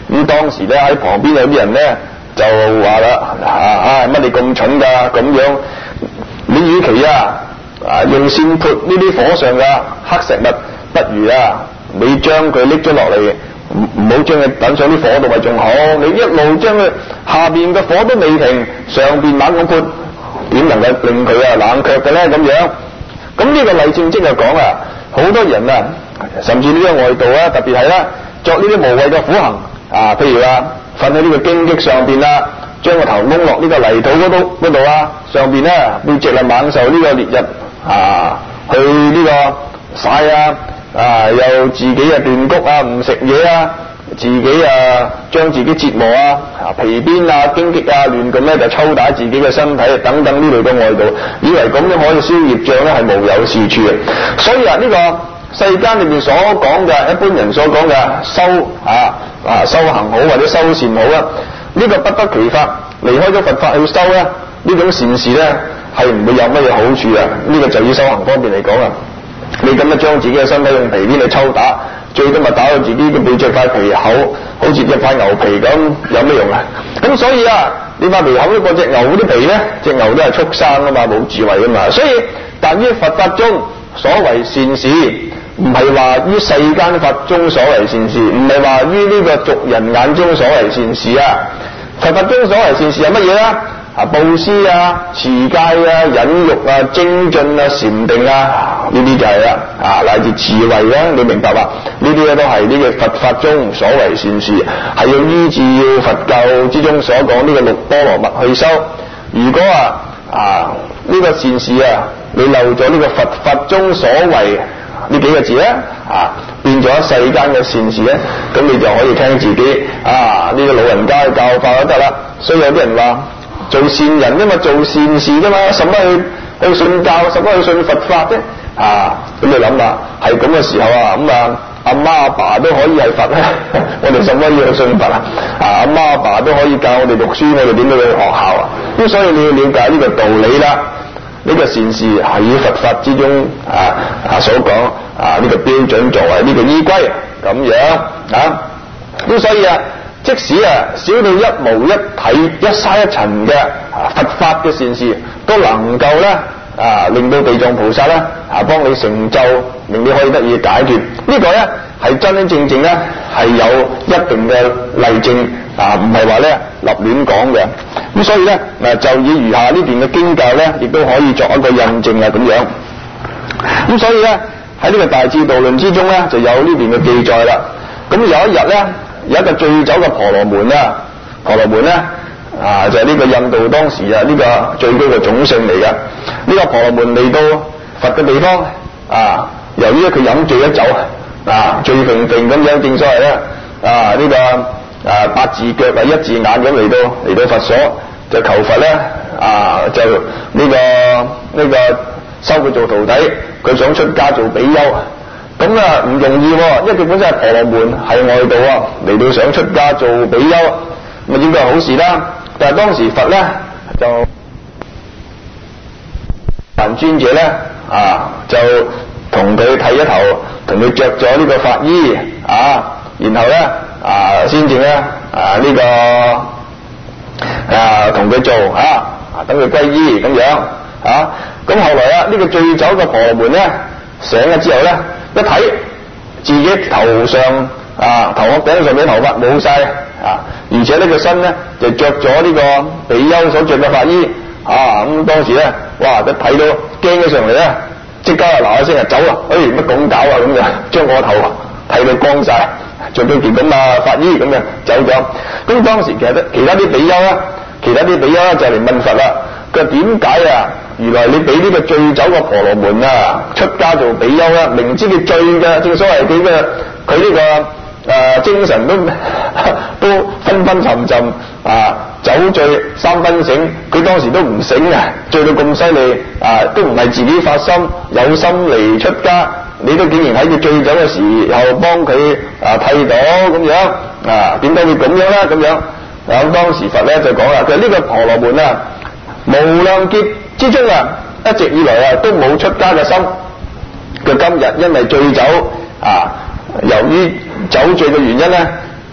咁當時咧喺旁邊有啲人咧就話啦，乜你咁蠢㗎咁樣？你與其用線潑呢啲火上嘅黑石物，不如你將佢拎咗落嚟，唔好將佢等上啲火度咪仲好。你一路將佢下邊嘅火都未停，上邊猛咁潑，點能夠令佢冷卻嘅咧？咁樣，咁呢個例證即係講好多人甚至呢個外道特別係作呢啲無謂嘅苦行譬如瞓喺呢個荊棘上邊將個頭蒙落呢個泥土嗰度上邊背脊猛受呢個烈日去呢個曬又自己斷谷唔食嘢自己將自己折磨皮鞭荊棘亂咁咧就抽打自己嘅身體等等呢類嘅外道，以為咁樣可以消業障咧，係無有是處嘅。所以呢個世間裏面所講嘅一般人所講嘅修行好或者修善好呢個不得其法，離開咗佛法去修呢種善事咧係唔會有乜嘢好處呢個就以修行方面嚟講你咁樣將自己嘅身體用皮鞭去抽打，最多咪打到自己嘅背脊塊皮厚，好似一塊牛皮咁，有咩用咁所以你塊皮厚嗰隻牛嗰啲皮咧，隻牛都係畜生嘛，冇智慧嘛。所以但於佛法中所謂善事，唔係話於世間法中所謂善事，唔係話於呢個俗人眼中所謂善事佛法中所謂善事係乜嘢布施持戒忍辱精進禪定呢啲就係乃至智慧你明白嘛？呢啲都係呢個佛法中所謂善事，係要依照佛教之中所講呢個六波羅蜜去修。如果呢個善事你漏咗呢個佛法中所謂呢幾個字變咗世間嘅善事咁你就可以聽自己呢個老人家嘅教法就得啦。所以有啲人話做善人啫嘛，做善事啫嘛，使乜去信教，使乜去信佛法啫？咁你諗下，係咁嘅時候咁阿媽阿爸都可以係佛我哋使乜要去信佛阿媽阿爸都可以教我哋讀書，我哋點樣去學校咁所以你要了解呢個道理啦。呢個善事係以佛法之中所講呢個標準作為呢個依歸咁樣咁所以即使少到一毛一體一沙一塵嘅佛法嘅善事，都能夠令到地藏菩薩幫你成就，令你可以得以解脫。呢個係真真正正係有一定嘅例證唔係話立亂講嘅。咁所以就以餘下呢段嘅經教亦都可以作一個印證咁樣。咁所以喺呢個大智度論之中就有呢段嘅記載啦。咁有一日有一個醉酒嘅婆羅門婆羅門就係呢個印度當時呢個最高嘅種姓嚟嘅。呢個婆羅門嚟到佛嘅地方由於佢飲醉咗酒醉揈揈咁樣，正所謂呢個八字腳一字眼咁嚟到佛所就求佛就呢個收佢做徒弟，佢想出家做比丘。咁唔容易因為佢本身係婆羅門係外道嚟到想出家做比丘，咪應該係好事啦。但係當時佛就梵尊者就同佢剃咗頭，同佢着咗呢個法衣然後先至呢個同佢做等佢皈依咁樣咁後來呢個醉酒嘅婆羅門醒咗之後一睇自己頭上頭殼頂上面頭髮冇晒而且呢個身就着咗呢個比丘所着嘅法衣咁當時哇一睇到驚咗上嚟即刻嗱一聲走乜咁搞咁就將我頭剃到光晒，着咗件咁法衣咁就走咗。咁當時其他啲比丘就嚟問佛啦，佢話點解原來你俾呢個醉酒嘅婆羅門出家做比丘明知佢醉嘅，正所謂佢呢個精神都昏昏沉沉酒醉三分醒，佢當時都唔醒醉到咁犀利都唔係自己發心有心嚟出家，你都竟然喺佢醉酒嘅時候幫佢剃到咁樣點解會咁樣咁樣咁當時佛就講啦，佢話呢個婆羅門無量劫之中一直以來都冇出家嘅心，佢今日因為醉酒由於酒醉嘅原因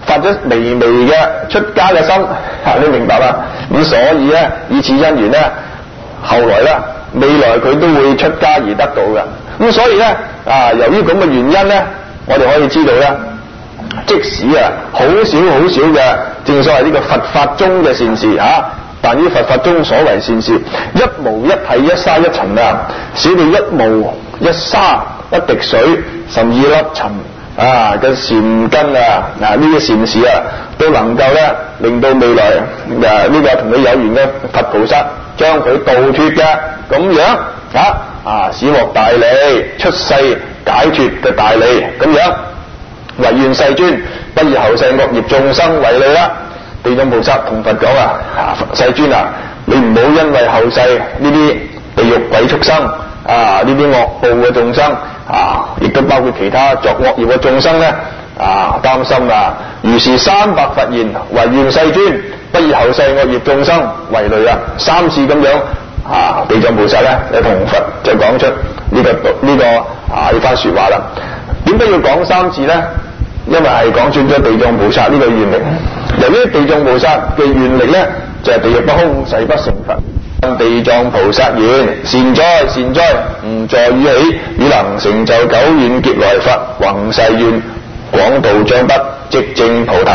發咗微微嘅出家嘅心，你明白嘛？咁所以咧，以此因緣咧，後來咧，未來佢都會出家而得到嘅。咁所以咧，由於咁嘅原因咧，我哋可以知道咧，即使好少嘅，正所謂呢個佛法中嘅善事但於佛法中所謂善事，一毛一體一沙一塵少到一毛一沙一滴水，甚至粒塵嘅善根呢啲善事都能夠咧令到未來呢個同你有緣嘅佛菩薩將佢度脫嘅咁樣使獲大利，出世解脫嘅大利咁樣，唯願世尊不以後世惡業眾生為利啦。地藏菩薩同佛講世尊你唔好因為後世呢啲地獄鬼畜生呢啲惡報嘅眾生亦都包括其他作惡業嘅眾生咧擔心如是300佛言，唯願世尊不以後世惡業眾生為累3次咁樣地藏菩薩咧同佛就講出呢番說話啦。點解要講3次咧？因為係講出咗地藏菩薩呢個願力。由於地藏菩薩嘅願力咧，就係地獄不空，誓不成佛。地藏菩薩言：善哉善哉，吾坐與起，汝能成就久遠劫來佛，宏誓願廣度將畢，即證菩提。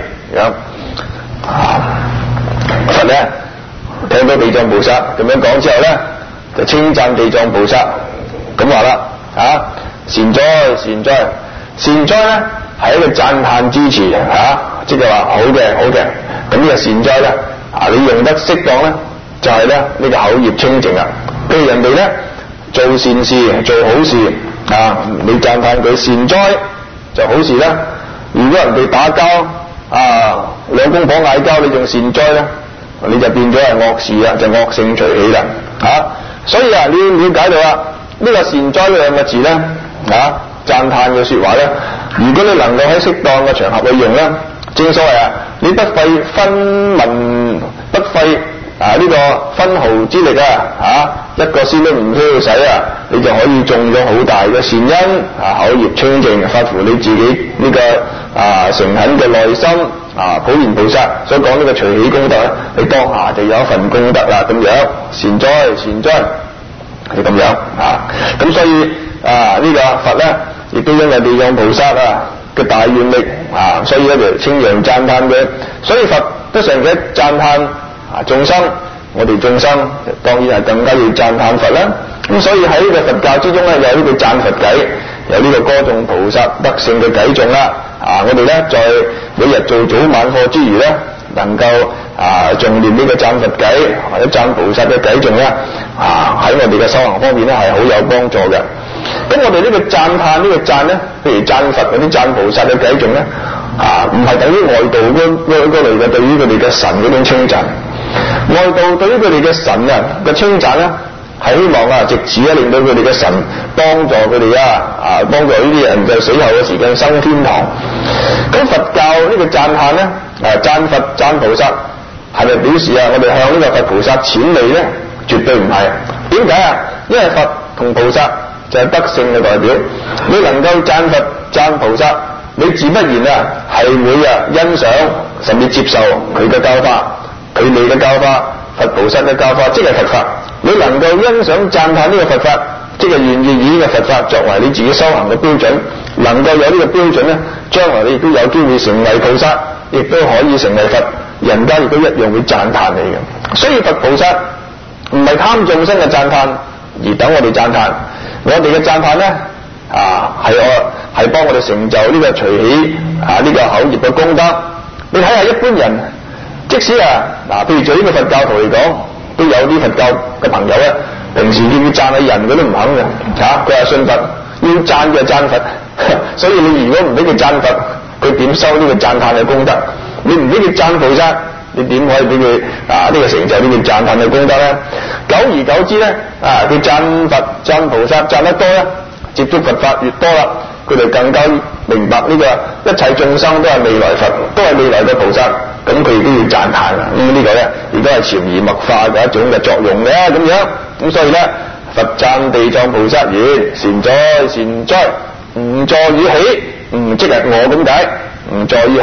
佛咧聽到地藏菩薩咁樣講之後咧，就稱讚地藏菩薩咁話啦善哉善哉，善哉咧係一個讚歎之詞即係話好嘅好嘅。咁呢個善哉咧你用得適當咧，就係咧呢個口業清淨譬如人哋咧做善事做好事你讚歎佢善哉就好事啦。如果人哋打交兩公婆嗌交，你仲善哉咧，你就變咗係惡事就惡性隨起啦所以你要了解到呢個善哉呢兩個字咧讚歎嘅說話咧，如果你能夠喺適當嘅場合去用咧，正所謂你不費分文不費呢個分毫之力一個仙都唔需要使你就可以種咗好大嘅善因口業清淨，發乎你自己呢個誠懇嘅內心普賢菩薩所講呢個隨喜功德你當下就有一份功德啦咁樣，善哉善哉係咁樣咁所以呢個佛咧亦都因為地藏菩薩嘅大願力所以咧就稱揚讚歎佢。所以佛得常嘅讚歎眾生，我哋眾生當然係更加要讚歎佛啦。咁所以喺呢個佛教之中咧，有呢個讚佛偈，有呢個歌頌菩薩德性嘅偈頌啦。我哋咧在每日做早晚課之餘咧，能夠誦念呢個讚佛偈或者讚菩薩嘅偈頌咧，喺我哋嘅修行方面咧係好有幫助嘅。咁我哋呢個讚歎呢個讚咧，譬如讚佛嗰啲讚菩薩嘅偈頌咧，唔係等於外道嗰類嘅對於佢哋嘅神嗰種稱讚。外道對於佢哋嘅神嘅稱讚咧，係希望藉此令到佢哋嘅神幫助佢哋幫助呢啲人就死後嘅時間生天堂。咁佛教呢個讚歎咧，讚佛讚菩薩係咪表示我哋向呢個佛菩薩淺利咧？絕對唔係。點解因為佛同菩薩就係德性嘅代表，你能夠讚佛讚菩薩，你自不然係會欣賞甚至接受佢嘅教法，佢哋嘅教法，佛菩薩嘅教法即係佛法。你能夠欣賞讚歎呢個佛法，即係願意以呢個佛法作為你自己修行嘅標準，能夠有呢個標準咧，將來你亦都有機會成為菩薩，亦都可以成為佛，人家亦都一樣會讚歎你嘅。所以佛菩薩唔係貪眾生嘅讚歎而等我哋讚歎，我哋嘅讚歎咧係幫我哋成就呢個隨喜呢個口業嘅功德。你睇下一般人，即使譬如做呢個佛教徒嚟講，都有啲佛教嘅朋友咧，平時叫佢讚下人佢都唔肯嘅佢話信佛要讚就讚佛所以你如果唔俾佢讚佛，佢點收呢個讚歎嘅功德？你唔俾佢讚菩薩，你點可以俾佢呢個成就呢個讚歎嘅功德咧？久而久之咧佢讚佛讚菩薩讚得多咧，接觸佛法越多啦，佢哋更加明白呢個一切眾生都係未來佛，都係未來嘅菩薩，咁佢亦都要讚歎呢個咧亦都係潛移默化嘅一種嘅作用嘅咁樣。咁所以咧，佛讚地藏菩薩言：善哉善哉，吾坐與起，即係我咁解，吾坐與起，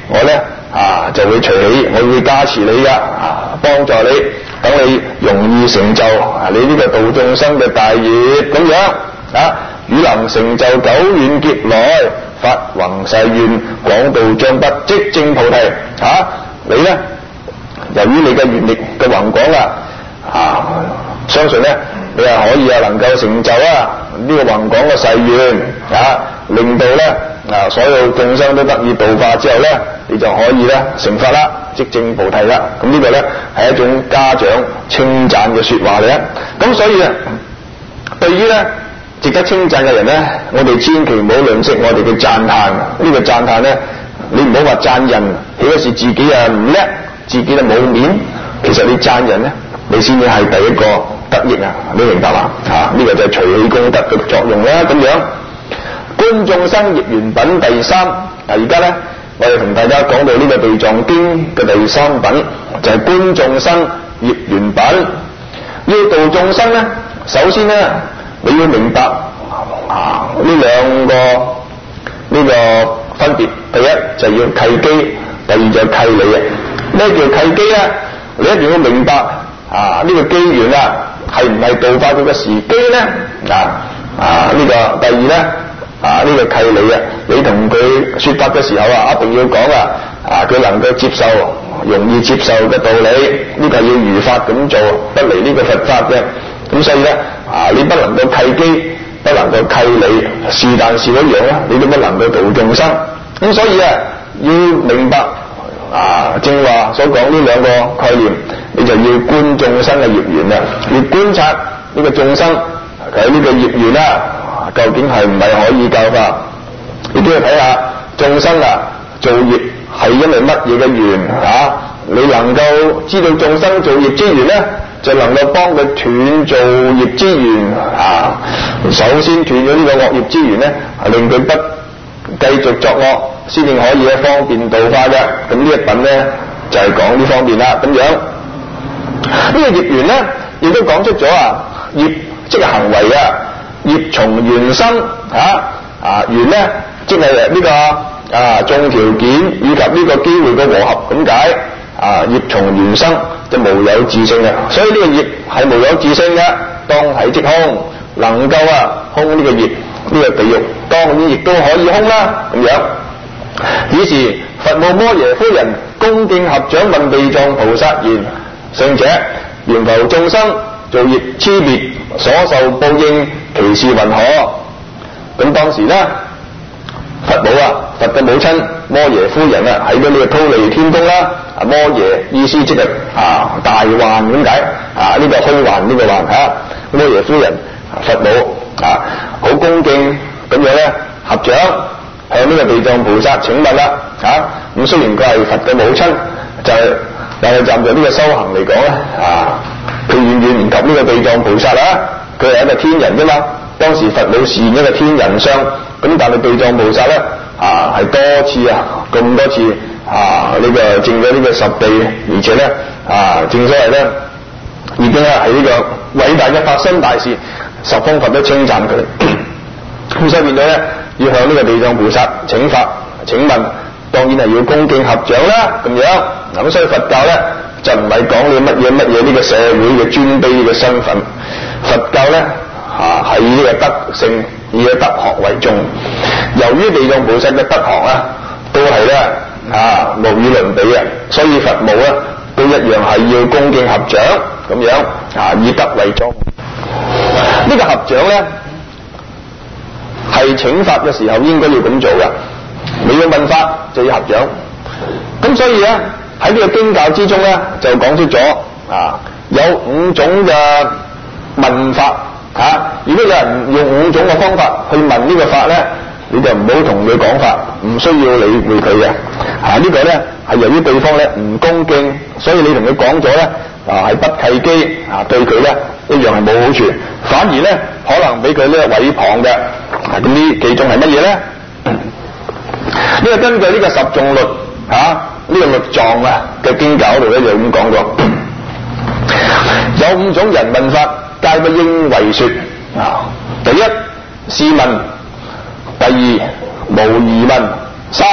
我咧就會隨喜，我會加持你噶，幫助你，等你容易成就你呢個度眾生嘅大業咁樣汝能成就久遠劫來發宏誓願，廣度將畢即證菩提你咧由於你嘅願力嘅宏廣相信咧你係可以能夠成就呢個宏廣嘅誓願令到咧所有眾生都得以度化之後咧，你就可以咧成佛啦，即證菩提啦。咁呢個咧係一種嘉獎稱讚嘅說話嚟咁所以對於咧值得稱讚嘅人咧，我哋千祈唔好吝嗇我哋嘅讚嘆。呢個讚嘆咧，你唔好話讚人，豈不是自己唔叻，自己就冇面？其實你讚人咧，你先至係第一個得益你明白嘛？呢個就係隨喜功德嘅作用啦。咁樣觀眾生業緣品第三，而家咧我哋同大家講到呢個地藏經嘅第三品，就係觀眾生業緣品。要度眾生咧，首先咧你要明白呢兩個呢個分別。第一就要契機，第二就契理咩叫契機咧？你一定要明白呢個機緣係唔係度化佢嘅時機咧？呢個第二咧呢個契理你同佢說法嘅時候一定要講佢能夠接受，容易接受嘅道理，呢個係要如法咁做，不離呢個佛法嘅。咁所以咧你不能夠契機，不能夠契理，是但是一樣你都不能夠度眾生。咁所以要明白正話所講呢兩個概念，你就要觀眾生嘅業緣要觀察呢個眾生佢呢個業緣究竟係唔係可以教化，你都要睇下眾生造業係因為乜嘢嘅緣你能夠知道眾生造業之緣咧，就能夠幫佢斷造業之緣首先斷咗呢個惡業之緣咧，令佢不繼續作惡，先至可以方便度化嘅。咁呢一品咧就係講呢方面啦。咁樣呢個業緣咧，亦都講出咗業即係行為業從緣生緣咧，即係呢個眾條件以及呢個機會嘅和合咁解。業從緣生就無有自性嘅，所以呢個業係無有自性嘅，當體即空，能夠空呢個業，呢個地獄當然亦都可以空啦。咁樣於是佛母摩耶夫人恭敬合掌問地藏菩薩言：聖者，緣浮眾生造業差別所受報應，其事云何？咁當時咧佛母佛嘅母親摩耶夫人喺咗呢個忉利天宮啦。摩耶意思即係大幻咁解呢個虛幻呢個幻摩耶夫人佛母好恭敬咁樣咧合掌向呢個地藏菩薩請問啦咁雖然佢係佛嘅母親，但係站在呢個修行嚟講咧佢遠遠唔及呢個地藏菩薩佢係一個天人啫嘛。當時佛母示現一個天人相，咁但係地藏菩薩咧係多次咁多次呢個證咗呢個十地，而且咧正所謂咧已經係呢個偉大嘅法身大事，十方佛都稱讚佢。咁所以變咗咧要向呢個地藏菩薩請法請問，當然係要恭敬合掌啦。咁樣咁所以佛教咧就唔係講你乜嘢呢個社會嘅尊卑嘅身份，佛教咧係以呢個德性以個德學為重。由於地藏菩薩嘅德學都係咧無與倫比所以佛母都一樣係要恭敬合掌咁樣以德為重。呢個合掌咧係請法嘅時候應該要咁做嘅，你要問法就要合掌。咁所以咧喺呢個經教之中咧就講出咗有5種嘅問法如果有人用5種嘅方法去問呢個法咧，你就唔好同佢講法，唔需要理會佢嘅呢個咧係由於對方咧唔恭敬，所以你同佢講咗咧係不契機對佢咧一樣係冇好處，反而咧可能俾佢呢個毀謗嘅。咁呢幾種係乜嘢咧？呢個根據呢個十眾律呢個律藏嘅經教度咧就咁講咗，有5種人問法，皆不應為說。第一，試問；第二，無疑問；3，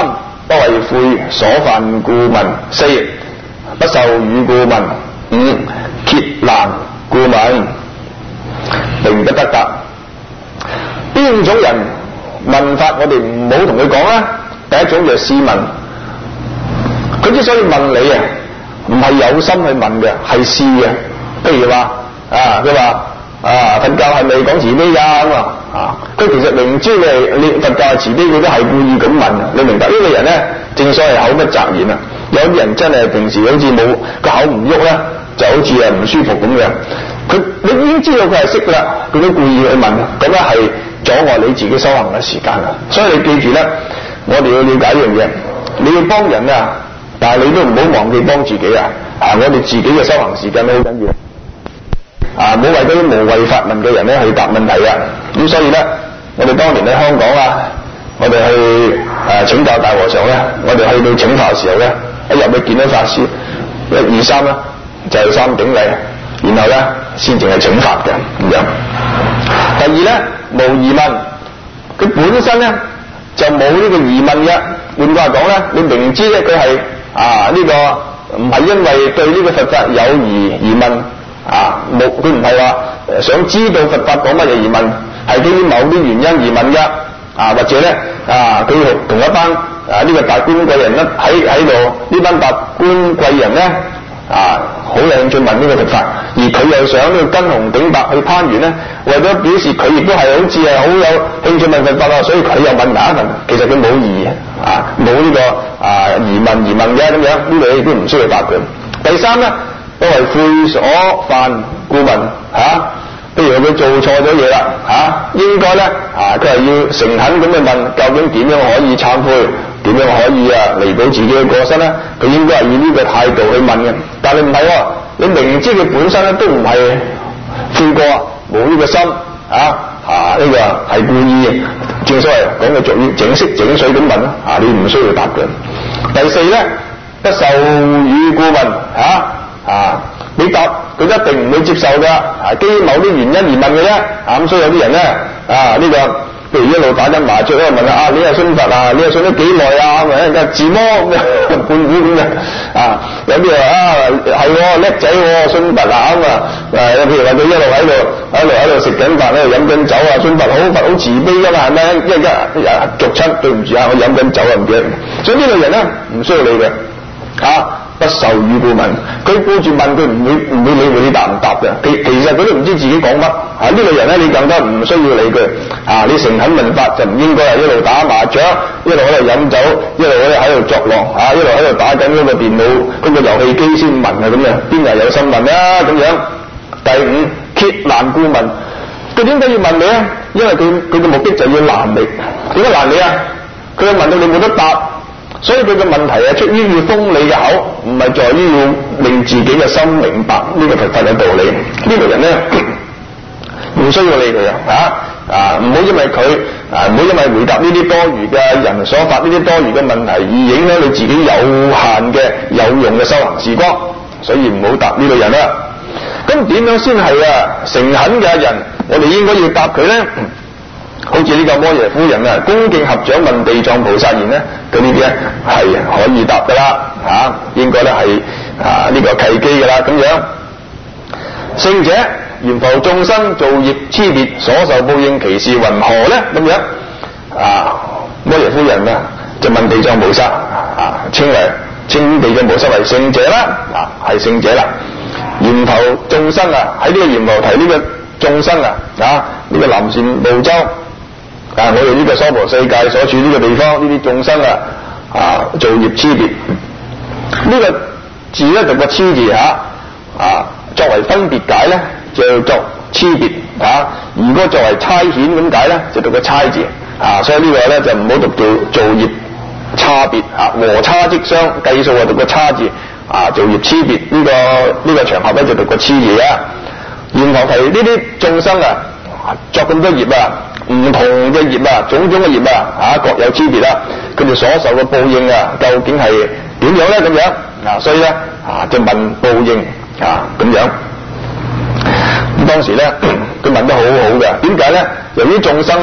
不為悔所犯故問；四不授予故問；五竭難故問，並不得答。邊種人問法我哋唔好同佢講啦。第一種就係試問，佢之所以問你啊，唔係有心去問嘅，係試嘅。譬如話佢話佛教係咪講慈悲㗎咁啊？佢其實明知你佛教係慈悲，佢都係故意咁問。你明白呢個人咧，正所謂口不擇言啊。有啲人真係平時好似冇個口唔喐咧，就好似唔舒服咁樣。你已經知道佢係識㗎啦，佢都故意去問，咁咧係阻礙你自己修行嘅時間啊。所以你記住咧，我哋要了解一樣嘢，你要幫人啊，但係你都唔好忘記幫自己啊！我哋自己嘅修行時間都好緊要唔好為嗰啲無謂發問嘅人咧去答問題啊！咁所以咧，我哋當年喺香港我哋去請教大和尚咧，我哋去到請法嘅時候咧，一入去見到法師1、2、3啦，就係3頂禮，然後咧先至係請法嘅咁樣。第二咧，無疑問，佢本身咧就冇呢個疑問嘅。換句話講咧，你明知咧佢係呢個唔係因為對呢個佛法有疑問佢唔係話想知道佛法講乜嘢而問，係基於某啲原因而問㗎。或者咧佢同一班呢個達官貴人咧喺度，呢班達官貴人咧好有興趣問呢個佛法，而佢又想呢個跟紅頂白去攀緣咧，為咗表示佢亦都係好似係好有興趣問佛法所以佢又問哪一份？其實佢冇冇呢個疑問嘅咁樣，呢度亦都唔需要答佢。第三咧，不為悔所犯故問譬如佢做錯咗嘢啦應該咧佢係要誠懇咁去問，究竟點樣可以懺悔，點樣可以彌補自己嘅過失咧？佢應該係以呢個態度去問嘅。但係你唔係你明知佢本身咧都唔係悔過，冇呢個心呢個係故意，正所謂講嘅俗語整色整水咁問你唔需要答佢。第四咧，不授予故問你答佢一定唔會接受㗎，基於某啲原因而問嘅啫。咁所以有啲人咧呢個譬如一路打緊麻雀咧問你係信佛你係信咗幾耐或者自摸半股咁嘅有啲係叻仔信佛譬如話佢一路喺度食緊飯喺度飲緊酒信佛好慈悲㗎嘛，係咪？逐親對唔住我飲緊酒唔記得。所以呢個人咧唔需要理嘅不授予故問，佢顧住問佢唔會理會你答唔答嘅。其實佢都唔知自己講乜呢個人咧，你更加唔需要理佢你誠懇問法就唔應該係一路打麻雀，一路喺度飲酒，一路喺度作樂一路喺度打緊嗰個電腦嗰個遊戲機先問咁樣，邊人有心問咁樣。第五，竭難故問，佢點解要問你因為佢嘅目的就要難你。點解難你佢要問到你冇得答。所以佢嘅問題出於要封你嘅口，唔係在於要令自己嘅心明白呢個佛法嘅道理。呢個人咧唔需要理佢唔好因為佢唔好因為回答呢啲多餘嘅人所發呢啲多餘嘅問題而影響你自己有限嘅有用嘅修行時光，所以唔好答呢個人啦。咁點樣先係誠懇嘅人？我哋應該要答佢咧。好似呢個摩耶夫人恭敬合掌問地藏菩薩言咧，佢呢啲咧係可以答噶啦應該咧係呢個契機噶啦咁樣。聖者緣浮眾生造業差別所受報應，其事云何咧？咁樣摩耶夫人就問地藏菩薩稱地藏菩薩為聖者啦係聖者啦。緣浮眾生喺呢個閻浮提呢個眾生呢個南贍部洲我哋呢個娑婆世界所處呢個地方呢啲眾生造業差別，呢個字咧讀個差字作為分別解咧就作差別如果作為差遣咁解咧就讀個差字所以呢個咧就唔好讀做造業差別和差即相，計數讀個差字造業差別呢個場合咧就讀個差字閻浮提呢啲眾生作咁多業唔同嘅業種種嘅業各有差別佢哋所受嘅報應究竟係點樣咧？咁樣所以咧就問報應咁樣。咁當時咧佢問得好好嘅，點解咧？由於眾生咧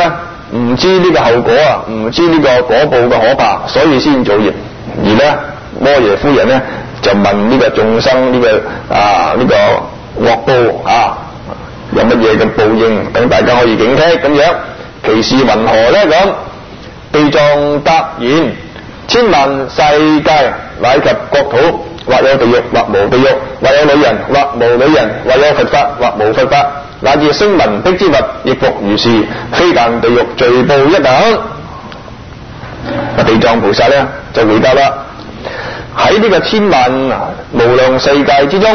唔知呢個後果啊，唔知呢個果報嘅可怕，所以先造業。而咧摩耶夫人咧就問呢個眾生呢個惡報啊有乜嘢嘅報應，等大家可以警惕咁樣。其事云何咧？咁地藏答言：千萬世界乃及國土，或有地獄，或無地獄；或有女人，或無女人；或有佛法，或無佛法，乃至聲聞辟支物，亦復如是，非但地獄罪報一等。地藏菩薩咧就回答啦：喺呢個千萬無量世界之中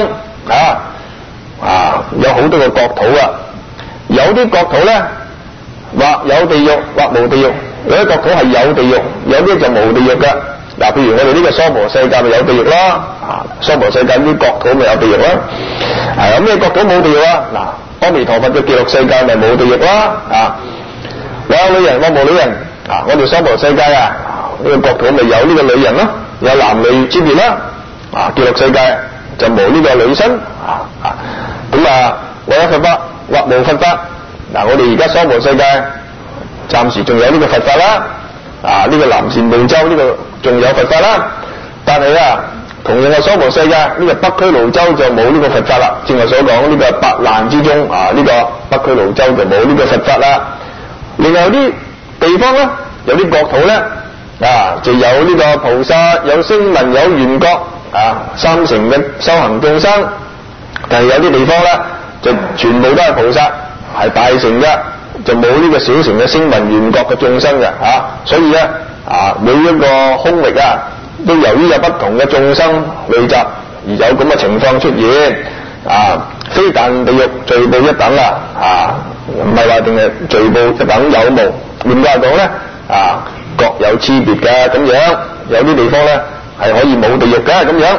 有好多個國土啊，有啲國土咧或有地獄，或無地獄；有啲國土係有地獄，有啲就無地獄噶。嗱，譬如我哋呢個娑婆世界咪有地獄啦，娑婆世界啲國土咪有地獄啦。有咩國土冇地獄啊？嗱，阿彌陀佛嘅極樂世界咪冇地獄啦。有女人，或無女人。我哋娑婆世界呢個國土咪有呢個女人咯，有男女之別啦。極樂世界就冇呢個女身。咁或有佛法，或無佛法。我哋而家娑婆世界暫時仲有呢個佛法啦。呢個南贍部洲呢個仲有佛法啦。但係同樣嘅娑婆世界呢個北俱盧洲就冇呢個佛法啦。正話所講呢個八難之中呢個北俱盧洲就冇呢個佛法啦。另外有啲地方咧，有啲國土咧就有呢個菩薩，有聲聞，有緣覺三乘嘅修行眾生。但係有啲地方咧就全部都係菩薩，係大乘嘅，就冇呢個小乘嘅聲聞緣覺嘅眾生嘅所以咧每一個空域都由於有不同嘅眾生累集而有咁嘅情況出現。非但地獄罪報一等唔係話定係罪報一等有無，嚴格講咧各有差別嘅咁樣。有啲地方咧係可以冇地獄嘅咁樣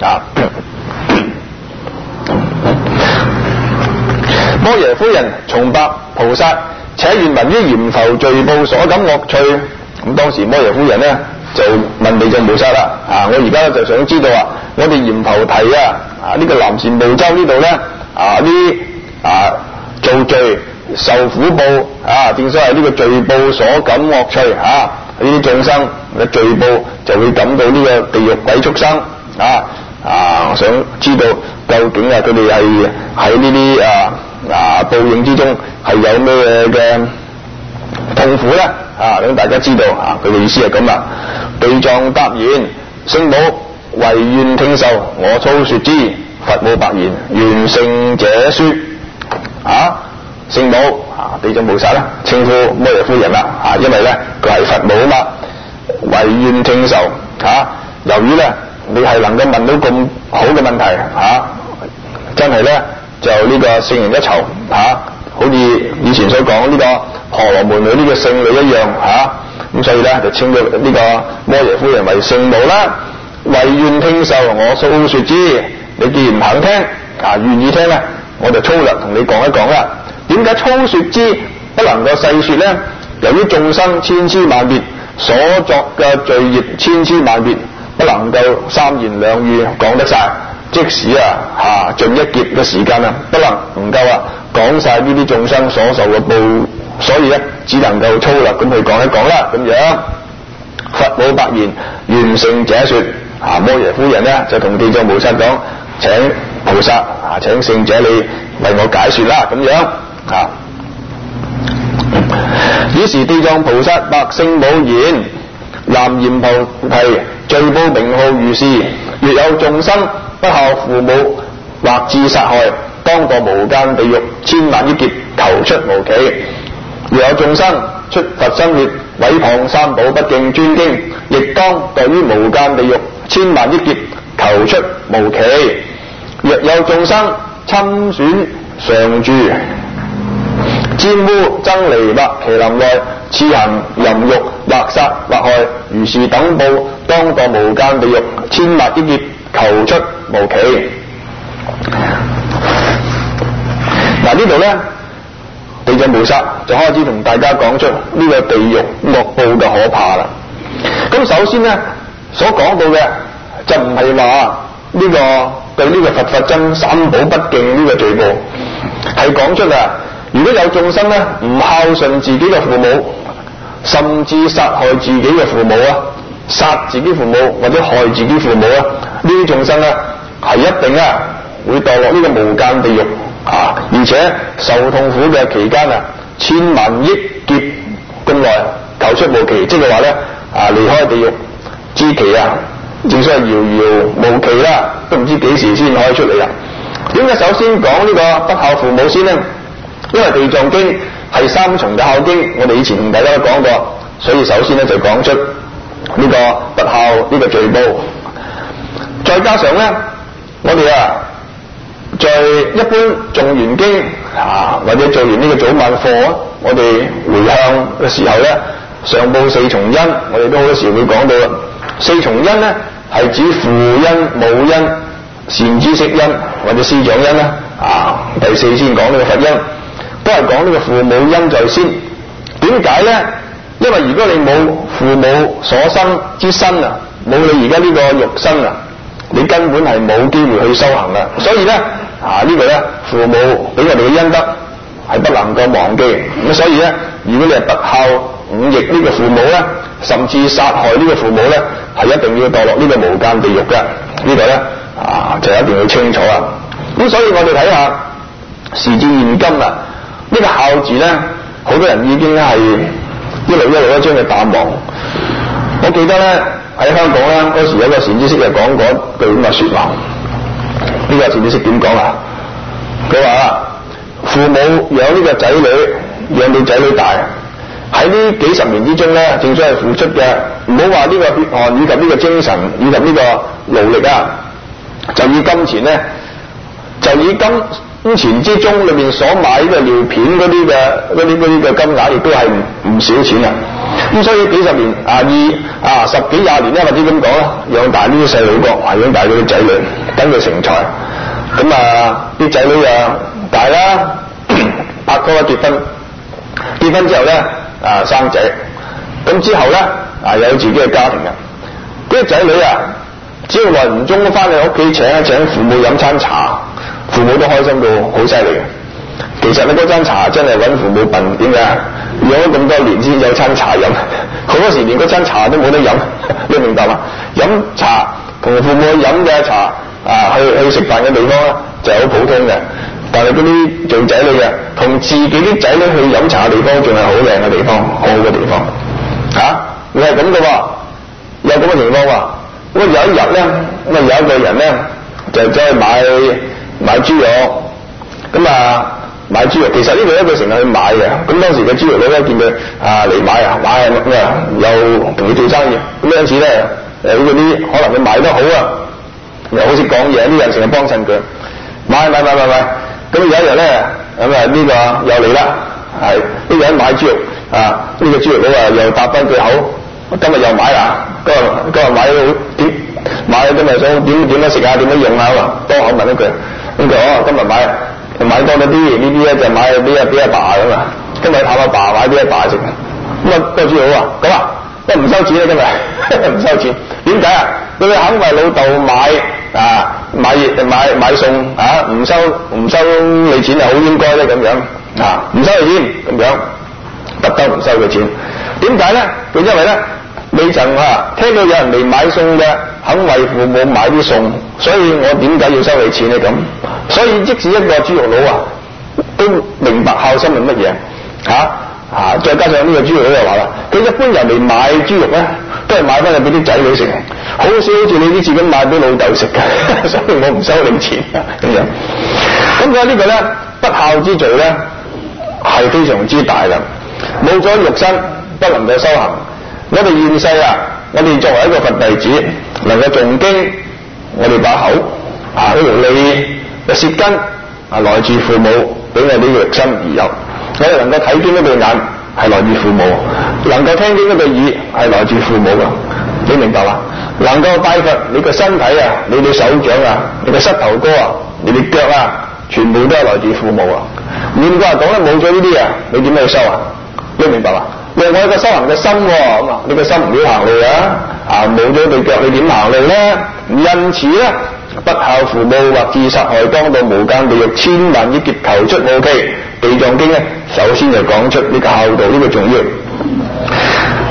摩耶夫人重白菩薩：且願聞於閻浮罪報所感惡趣。咁當時摩耶夫人咧就問地藏菩薩啦：我而家就想知道我哋閻浮提呢個南贍部洲呢度咧啲造罪受苦報正所謂呢個罪報所感惡趣呢啲眾生嘅罪報就會感到呢個地獄鬼畜生我想知道究竟佢哋係喺呢啲報應之中係有咩嘅痛苦咧等大家知道佢嘅意思係咁啦。地藏答言：聖母唯願聽受，我粗說之。佛母白言：願聖者說。聖母地藏菩薩啦，稱呼摩耶夫人啦因為咧佢係佛母嘛，唯願聽受由於咧你係能夠問到咁好嘅問題真係咧就呢個聖人一籌好似以前所講呢個婆羅門女呢個聖女一樣咁所以咧就稱咗呢個摩耶夫人為聖母啦。唯願聽受，我粗說之。你既然唔肯聽願意聽咧，我就粗略同你講一講啦。點解粗說之不能夠細說咧？由於眾生千千萬別，所作嘅罪業千千萬別，不能夠三言兩語講得晒。即使盡一劫嘅時間不能夠講晒呢啲眾生所受嘅報，所以咧只能夠粗略咁去講一講啦咁樣。佛母白言：願聖者說。摩耶夫人咧就同地藏菩薩講：請菩薩請聖者你為我解說啦咁樣於是地藏菩薩白聖母言：南閻浮提罪報名號如是，若有眾生不孝父母，或致殺害，當墮無間地獄千萬億劫，求出無期。若有眾生出佛身滅，毀謗三寶，不敬尊經，亦當墮於無間地獄千萬億劫，求出無期。若有眾生侵損常住，沾污僧尼或伽藍內，恣行淫欲，或殺或害，如是等報，當墮無間地獄千萬億劫，求出無期。呢度咧地藏菩薩就開始同大家講出呢個地獄惡報嘅可怕啦。咁首先咧所講到嘅就唔係話呢個對呢個佛法僧三寶不敬呢個罪報，係講出如果有眾生咧唔孝順自己嘅父母甚至殺害自己嘅父母啊，殺自己父母或者害自己父母啊，呢啲眾生啊係一定啊會墮落呢個無間地獄啊，而且受痛苦嘅期間啊，千萬億劫咁耐，求出無期，即係話咧啊離開地獄之期啊，正所謂遙遙無期啦，都唔知幾時先可以出嚟啊。點解首先講呢個不孝父母先呢？因為地藏經係三重嘅孝經，我哋以前同大家都講過，所以首先咧就講出呢個不孝呢個罪報。再加上咧，我哋在一般誦完經或者做完呢個早晚課，我哋回向嘅時候咧，上報四重恩，我哋都好多時會講到啦。四重恩咧係指父恩、母恩、善知識恩或者師長恩啦。第四先講呢個佛恩，都係講呢個父母恩在先。點解咧？因為如果你冇父母所生之身啊，冇你而家呢個肉身啊，你根本係冇機會去修行噶。所以咧呢個咧父母俾我哋嘅恩德係不能夠忘記。咁所以咧，如果你係不孝忤逆呢個父母咧，甚至殺害呢個父母咧，係一定要墮落呢個無間地獄嘅。呢個咧就一定要清楚啊。咁所以我哋睇下時至現今啊，呢個孝字咧，好多人已經係一路將佢淡忘。我記得咧喺香港咧嗰時有個善知識就講過句咁嘅說話。呢個善知識點講啊？佢話父母養呢個仔女，養到仔女大，喺呢幾十年之中咧，正所謂付出嘅，唔好話呢個血汗以及呢個精神以及呢個勞力啊，就以金錢咧，就以金錢之中裏面所買嘅尿片嗰啲嘅金額，亦都係唔少錢啊！咁所以幾十年以十幾廿年咧，或者咁講啦，養大呢啲細路哥，養大嗰啲仔女，等佢成才。咁啲仔女大啦，拍拖結婚之後咧生仔，咁之後咧有自己嘅家庭嘅。啲仔女只要耐唔中翻去屋企請父母飲餐茶，父母都開心到好犀利嘅。其實咧嗰餐茶真係揾父母笨，點解？養咗咁多年先有餐茶飲，好多時連嗰餐茶都冇得飲，你明白嘛？飲茶同父母飲嘅茶去食飯嘅地方咧就係好普通嘅，但係嗰啲做仔女嘅同自己啲仔女去飲茶嘅地方仲係好靚嘅地方，好好嘅地方會係咁嘅喎，有咁嘅情況喎。咁有一日咧，咁有一個人咧就走去買豬肉，咁買豬肉，其實呢個一個成日去買嘅。咁當時嘅豬肉佬咧見佢嚟買又同佢做生意，咁因此咧嗰啲可能佢買得好又好識講嘢，呢人成日幫襯佢買。咁有一日咧，咁呢個又嚟啦，係呢個人買豬肉呢個豬肉佬又答翻句口，今日又買啦，今日買點今日想點樣食啊，點樣用啊，多口問一句。咁佢今日買多咗啲，呢啲咧就買俾阿爸咁啊，今日探阿爸買俾阿爸食。咁個豬佬都唔收錢啊，今日唔收錢。點解佢肯為老豆買餸唔收你錢係好應該咧，咁樣唔收你錢咁樣，不得唔收佢錢。點解咧？佢因為咧未曾聽到有人嚟買餸嘅，肯為父母買啲餸，所以我點解要收你錢咧？咁所以即使一個豬肉佬都明白孝心係乜嘢再加上呢個豬肉佬又話啦，佢一般人嚟買豬肉咧，都係買翻嚟俾啲仔女食，好少好似你啲錢咁買俾老豆食嘅，所以我唔收你錢咁樣。咁所以呢個咧不孝之罪咧係非常之大嘅，冇咗肉身不能夠修行。我哋現世我哋作為一個佛弟子，能夠誦經，我哋把口呢條脷嘅舌根來自父母俾我哋呢個肉身而有。我哋能夠睇經嗰對眼係來自父母，能夠聽經嗰對耳係來自父母㗎，你明白嘛？能夠拜佛，你個身體你哋手掌你個膝頭哥你哋腳全部都係來自父母換句話講咧，冇咗呢啲你點去修你明白嘛？另外一個修行嘅心你個心唔會行路冇咗對腳你點行路咧？因此咧，不孝父母或致殺害，當到無間地獄，千萬億劫求出無期。地藏經咧，首先就講出呢個孝道呢個重要。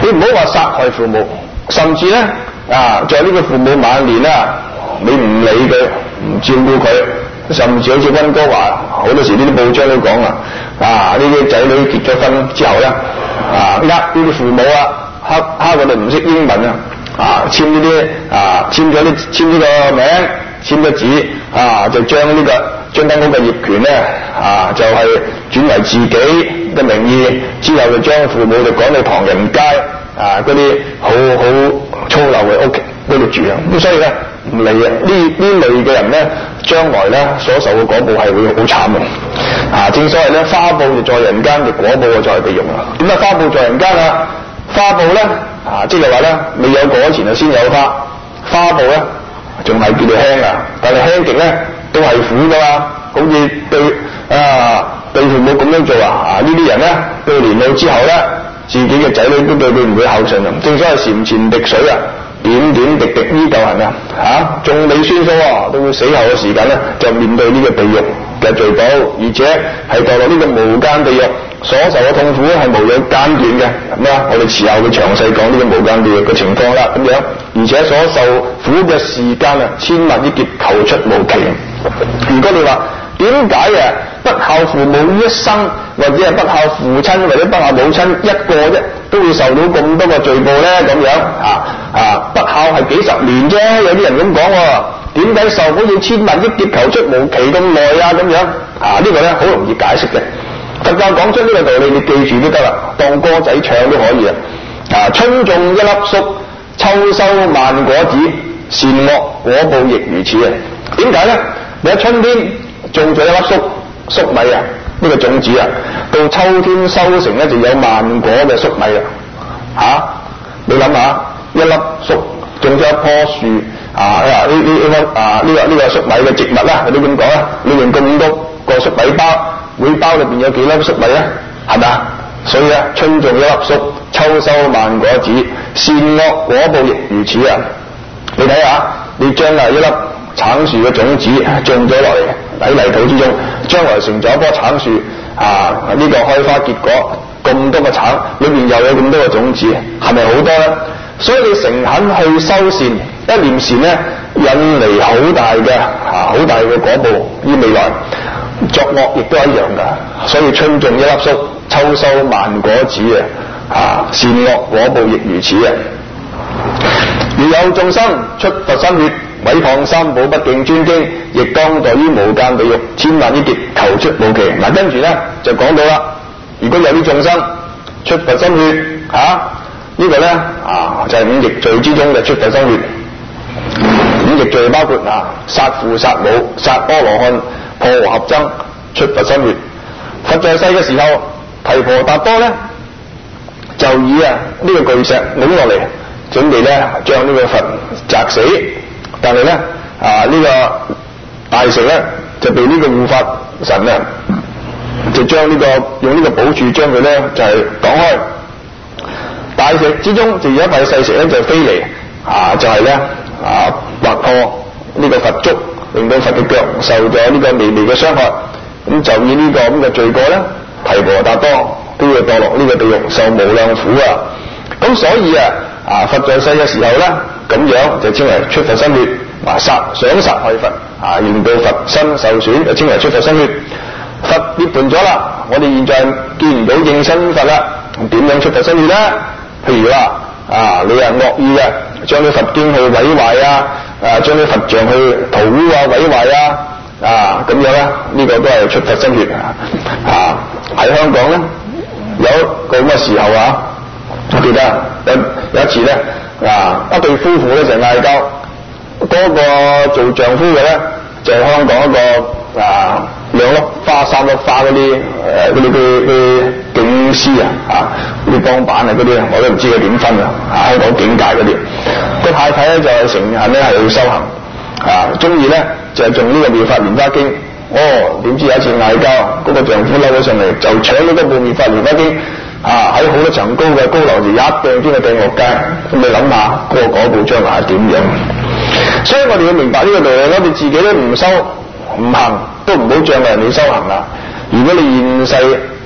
你唔好話殺害父母，甚至咧在呢個父母晚年啊，你唔理佢，唔照顧佢，甚至好似溫哥華好多時呢啲報章都講啦，呢啲仔女結咗婚之後咧，呢啲父母蝦佢哋唔識英文簽呢個名，簽咗紙就將呢個間屋嘅業權咧就係轉為自己嘅名義，之後就將父母就趕到唐人街嗰啲好粗陋嘅屋企嗰度住咁所以咧唔理呢類嘅人咧，將來咧所受嘅果報係會好慘嘅正所謂咧，花報就在人間，嘅果報就在地獄點解花報在人間花報咧即係話咧未有果前就先有花，花報咧仲係叫做輕但係輕極咧都係苦噶嘛，好似對父母咁樣做呢啲人咧到年老之後咧，自己嘅仔女都對佢唔會孝順正所謂禪前滴水點點滴滴依舊痕仲未算數到佢死後嘅時間咧，就面對呢個地獄嘅罪報，而且係墮落呢個無間地獄，所受嘅痛苦係無有間斷嘅我哋遲後會詳細講呢個無間地獄嘅情況啦咁樣，而且所受苦嘅時間千萬億劫，求出無期。如果你話點解不孝父母一生，或者係不孝父親或者不孝母親一個啫，都會受到咁多個罪報咧咁樣不孝係幾十年啫，有啲人咁講點解受苦要千萬億劫，求出無期咁耐咁樣呢個咧好容易解釋嘅。佛教講出呢個道理，你記住都得啦，當歌仔唱都可以春種一粒粟，秋收萬果子，善惡果報亦如此點解咧？你喺春天種咗一粒粟米呢個種子到秋天收成咧就有萬果嘅粟米你諗下，一粒粟種咗一棵樹呢個粟米嘅植物你點講裏面咁多個粟米包，每包裏邊有幾粒粟米係咪所以春種一粒粟，秋收萬果子，善惡果報亦如此你睇下，你將一粒橙樹嘅種子種咗落嚟喺泥土之中，將來成咗一棵橙樹呢個開花結果，咁多個橙裏面又有咁多個種子，係咪好多呢？所以你誠懇去修善，一念善呢，引嚟好大嘅果報，於未來作惡亦都一樣㗎。所以春種一粒粟，秋收萬果子善惡果報亦如此如有眾生出佛身血，毀謗三寶，不敬尊經，亦當墮於無間地獄，千萬億劫，求出無期。跟住呢就講到啦，如果有啲眾生出佛身血呢個呢就係五逆罪之中嘅出佛身血。五逆罪包括殺父殺母、殺阿羅漢、破和合僧、出佛身血。佛在世嘅時候，提婆達多呢就以呢個巨石擰落嚟，準備咧將呢個佛砸死，但係咧呢個大石咧就被呢個護法神就將呢個用呢個寶柱將佢咧就係擋開，大石之中就有一塊細石咧就飛嚟就係咧劃破呢個佛足，令到佛嘅腳受咗呢個微微嘅傷害，咁就以呢個咁嘅罪過咧，提婆達多都要墮落呢個地獄受無量苦咁所以佛在世嘅時候咧，咁樣就稱為出佛身血，想殺害佛令到佛身受損，就稱為出佛身血。佛涅槃咗啦，我哋現在見唔到應身佛啦，點樣出佛身血咧？譬如話你惡意將啲佛經去毀壞將啲佛像去塗污毀壞咁樣咧，呢個都係出佛身血喺香港咧有個咁嘅時候我記得有一次咧一對夫婦咧就嗌交，嗰個做丈夫嘅咧就係香港一個兩粒花三粒花嗰啲警司嗰啲幫辦嗰啲我都唔知佢點分香港警界嗰啲個太太咧就係成日咧係去修行中意咧就係用呢個妙法蓮花經點知有一次嗌交，嗰個丈夫嬲咗上嚟就搶咗嗰部妙法蓮花經喺好多層高嘅高樓就一掟先去掟落街，咁你諗下嗰個果報將來係點樣？所以我哋要明白呢個道理，我哋自己都唔修唔行，都唔好障礙人哋修行啦。如果你現世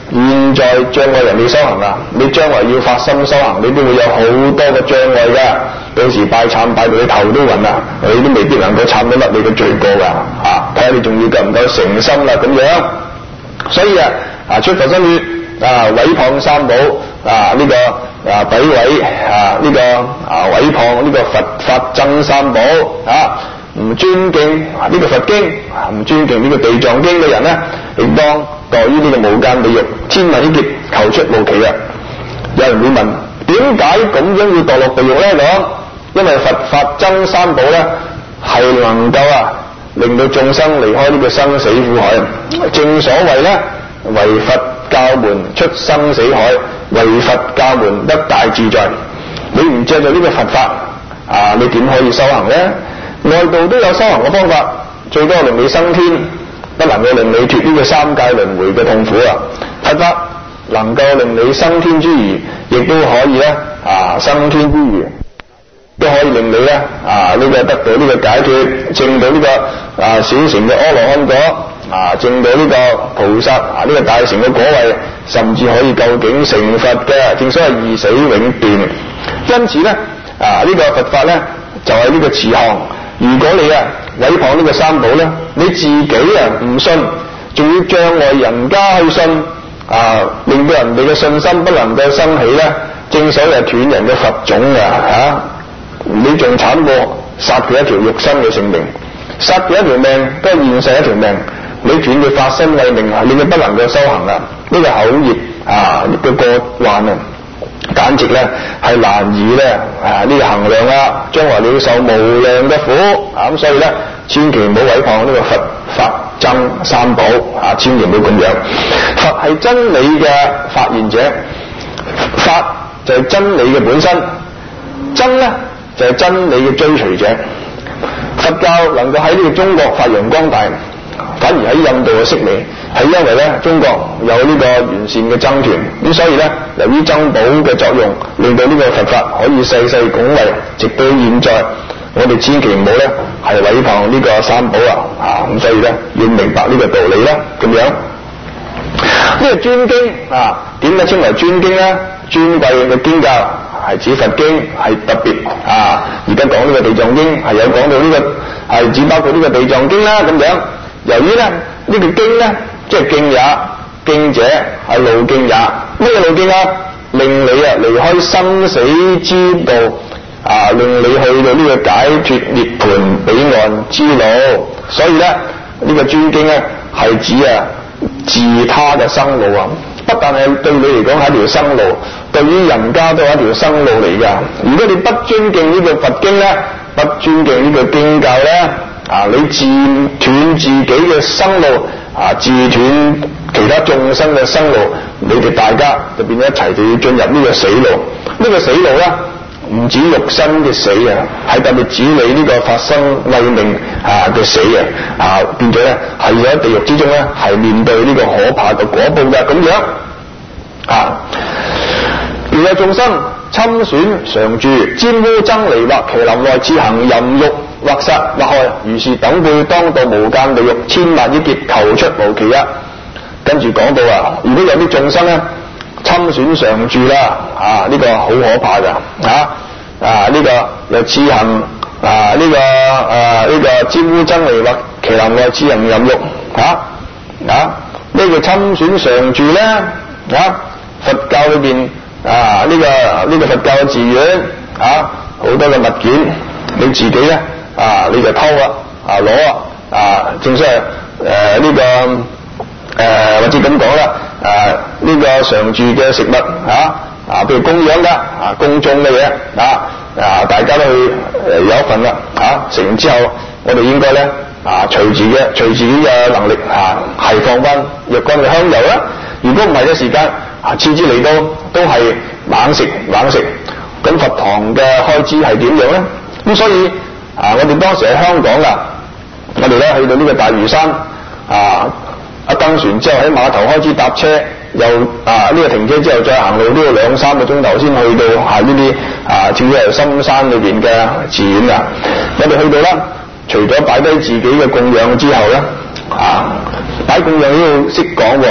現在障礙人哋修行啊，你將來要發心修行，你都會有好多嘅障礙㗎。到時拜懺拜到你頭都暈啊，你都未必能夠懺得甩你嘅罪過㗎。睇下你仲要夠唔夠誠心啦咁樣。所以出佛身血毀謗三寶呢個詆毀呢個毀謗呢個佛法僧三寶唔尊敬呢個佛經，唔尊敬呢個地藏經嘅人呢，亦當墮於呢個無間地獄，千萬億劫求出無期啊！有人會問，點解咁樣要墮落地獄呢？咁因為佛法僧三寶呢係能夠令到眾生離開呢個生死苦海。正所謂呢，為佛教門出生死海，為佛教門得大自在。你唔借助呢個佛法你點可以修行呢？外道都有修行嘅方法，最多令你升天，不能夠令你脫呢個三界輪迴嘅痛苦佛法能夠令你升天之餘，亦都可以升天之餘，都可以令你呢個得到呢個解脫，證到呢個小乘嘅阿羅漢果，證到呢個菩薩呢個大乘嘅果位，甚至可以究竟成佛嘅。正所謂二死永斷。因此呢呢個佛法呢就係呢個慈航。如果你毀謗呢個三寶呢，你自己唔信，仲要障礙人家去信令到人哋嘅信心不能夠生起呢，正所謂斷人嘅佛種你仲慘過殺佢一條肉身嘅性命。殺佢一條命都係現世一條命，你斷佢法身慧命令佢不能夠修行呢個口業嘅過患簡直咧係難以咧呢個衡量將來你要受無量嘅苦咁所以咧千祈唔好毀謗呢個佛法僧三寶千祈唔好咁樣。佛係真理嘅發現者，法就係真理嘅本身，僧咧就係真理嘅追隨者。佛教能夠喺呢個中國發揚光大，反而喺印度嘅式微，係因為咧中國有呢個完善嘅僧團，咁所以咧由於僧寶嘅作用，令到呢個佛法可以世世鞏衛，直到現在。我哋千祈唔好咧係毀謗呢個三寶咁所以咧要明白呢個道理啦，咁樣呢個尊經點解稱為尊經咧？尊貴嘅經教係指佛經，係特別而家講呢個地藏經係有講到呢個係指包括呢個地藏經啦，咁樣。由於咧呢個經咧即係經也，經者係路徑也。咩路徑令你離開生死之道令你去到呢個解脫涅槃彼岸之路。所以咧呢個尊經咧係指自他嘅生路不但係對你嚟講係一條生路，對於人家都係一條生路嚟㗎。如果你不尊敬呢個佛經咧，不尊敬呢個經教咧你自斷自己嘅生路自斷其他眾生嘅生路，你哋大家就變咗一齊就要進入呢個死路。呢個死路咧唔止肉身嘅死係特別指你呢個法身慧命嘅死變咗咧係喺地獄之中咧係面對呢個可怕嘅果報嘅咁樣如有眾生侵損常住、玷污僧尼或伽藍內自行淫欲或殺或害，如是等輩當到無間地獄，千萬億劫求出無期跟住講到如果有啲眾生咧侵損常住啦呢個好可怕㗎呢個又自行呢個玷污僧尼或伽藍內自行淫欲呢個侵損常住咧佛教裏邊呢個佛教嘅寺院好多嘅物件你自己咧你就偷攞正所謂呢個或者咁講啦呢個常住嘅食物譬如供養公眾嘅嘢大家都去有一份食完之後我哋應該咧隨自己嘅能力係放翻若干嘅香油啦。如果唔係嘅時間次之嚟到都係猛食，咁佛堂嘅開支係點樣咧？咁所以我哋當時喺香港我哋咧去到呢個大嶼山一登船之後喺碼頭開始搭車，又呢個停車之後再行路都要2-3個鐘頭先去到呢啲主要係深山裏邊嘅寺院我哋去到啦，除咗擺低自己嘅供養之後咧擺供養都要識講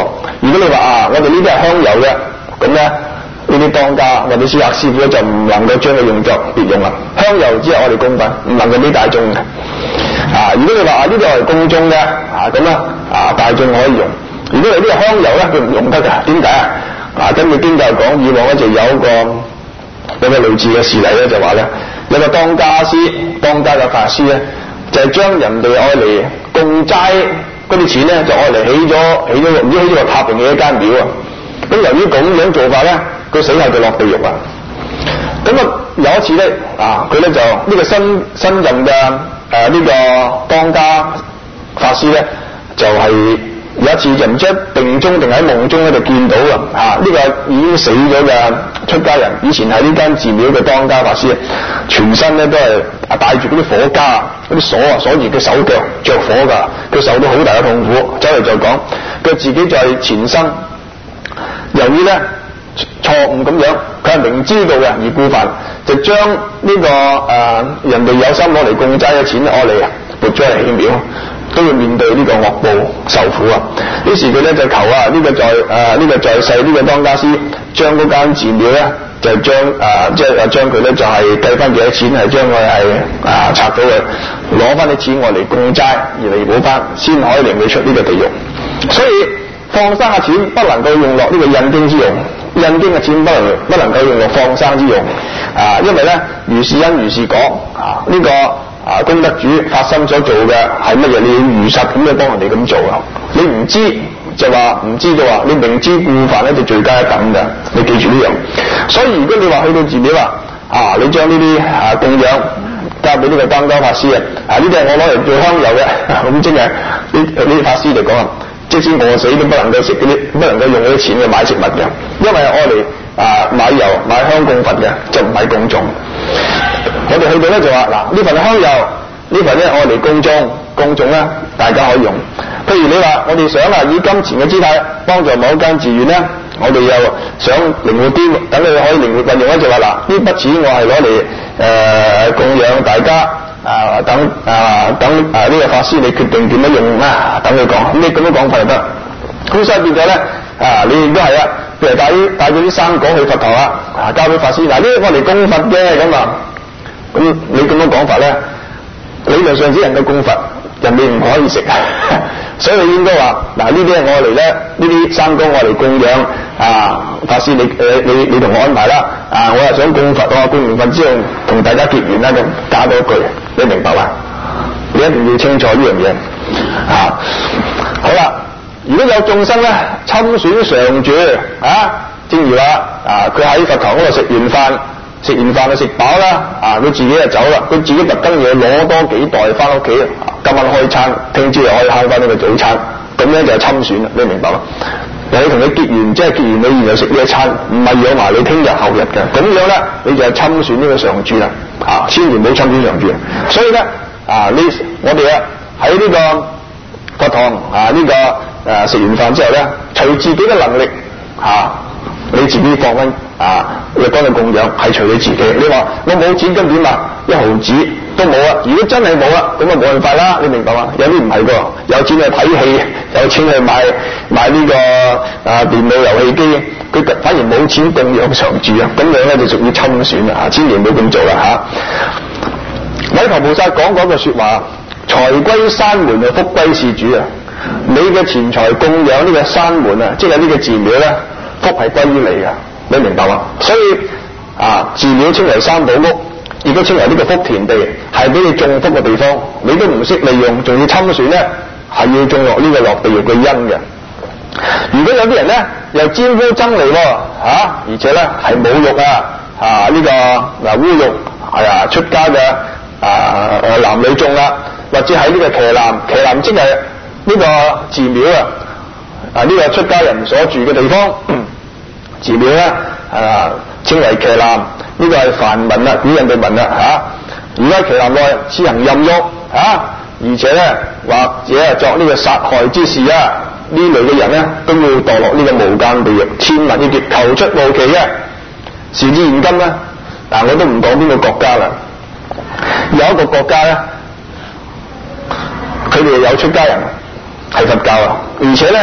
如果你話我哋呢啲係香油嘅，咁咧呢啲當家或者司客師傅咧就唔能夠將佢用作別用啦。香油只係我哋供品，唔能夠俾大眾嘅。如果你話呢啲係供中嘅，咁咧大眾可以用。如果係呢個香油咧，佢唔用得㗎。點解啊？根據經教講，以往咧就有個類似嘅事例咧，就話咧有個當家嘅法師咧，就係將人哋愛嚟供齋嗰啲錢咧，就愛嚟起咗唔知起咗個塔定嘅一間廟啊。咁由於咁樣做法咧，佢死後就落地獄啊。咁有一次咧，佢咧就呢個新任嘅呢個當家法師咧，就係有一次就唔知喺定中定喺夢中咧就見到呢個已經死咗嘅出家人，以前喺呢間寺廟嘅當家法師，全身咧都係帶住嗰啲火枷，嗰啲鎖住佢手腳着火㗎，佢受到好大嘅痛苦，走嚟就講佢自己在前生由於咧錯誤咁樣，佢係明知道嘅而故犯，就將呢個人哋有心攞嚟供齋嘅錢攞嚟撥咗嚟起廟，都要面對呢個惡報受苦啊！於是佢咧就求呢個在世呢個當家師將嗰間寺廟咧就將佢咧就係計翻幾多錢，係將佢係拆咗佢，攞翻啲錢我嚟供齋而彌補翻，先可以令佢出呢個地獄。所以放生嘅錢不能夠用落呢個印經之用，印經嘅錢不能夠用落放生之用因為咧如是因如是果呢個功德主發心所做嘅係乜嘢？你要如實咁樣幫人哋咁做啊！你唔知就話唔知道你明知故犯咧就罪加一等嘅，你記住呢樣。所以如果你話去到寺廟你將呢啲供養交俾呢個當家法師呢啲係我攞嚟做香油嘅，咁即係呢啲法師嚟講即使餓死都不能夠食嗰啲，不能夠用嗰啲錢去買食物嘅，因為愛嚟買油買香供佛嘅，就唔係供眾。我哋去到咧就話呢份香油呢份咧愛嚟供眾咧，大家可以用。譬如你話我哋想以金錢嘅姿態幫助某一間寺院咧，我哋又想靈活啲，等你可以靈活運用咧，就話呢筆錢我係攞嚟供養大家。等呢個法師你決定點樣用等佢講，咁你咁樣講法就得。咁所以變咗咧你亦都係譬如帶咗啲生果去佛堂交俾法師，呢個我嚟供佛嘅咁你咁樣講法咧，理論上只能夠供佛，人哋唔可以食所以你應該話呢啲係我嚟咧，呢啲生果我嚟供養法師你同我安排啦我係想供佛，供完佛之後同大家結緣啦，咁加多一句，你明白嘛？你一定要清楚呢樣嘢好啦，如果有眾生咧侵損常住正如佢喺佛堂嗰度食完飯就食飽啦佢自己就走啦，佢自己特登要攞多幾袋翻屋企，今晚開餐，聽朝又可以慳翻呢個早餐，咁樣就係侵損啦，你明白嗎？你同你結完即係結完你然後食呢一餐，唔係養埋你聽日後日嘅，咁樣咧你就係侵損呢個常住啦千祈唔好侵損常住。所以咧我哋喺呢個佛堂食完飯之後咧，隨自己嘅能力你自己放翻你幫你供養，係隨你自己。你話我冇錢咁點一毫子都冇如果真係冇咁冇辦法啦，你明白嘛？有啲唔係㗎，有錢去睇戲，有錢去買呢個電腦遊戲機，佢反而冇錢供養常住咁樣咧就屬於侵損千祈唔好咁做啦彌陀菩薩講嗰句說話，財歸山門福歸事主你嘅錢財供養呢個山門即係呢個寺廟咧，福係歸於你嘅，你明白嗎？所以寺廟稱為三寶屋，亦都稱為呢個福田地，係俾你種福嘅地方，你都唔識利用，仲要侵損咧，係要種落呢個落地獄嘅因嘅。如果有啲人咧又沾污僧尼而且咧係侮辱呢個侮辱出家嘅男女眾或者喺呢個騎南即係呢個寺廟呢個出家人所住嘅地方，寺廟咧稱為騎南，呢個係梵文古印度文而家騎南內施行淫欲而且咧或者作呢個殺害之事呢類嘅人咧都要墮落呢個無間地獄，千萬要劫求出無期時至現今我都唔講邊個國家啦，有一個國家咧佢哋有出家人係佛教而且咧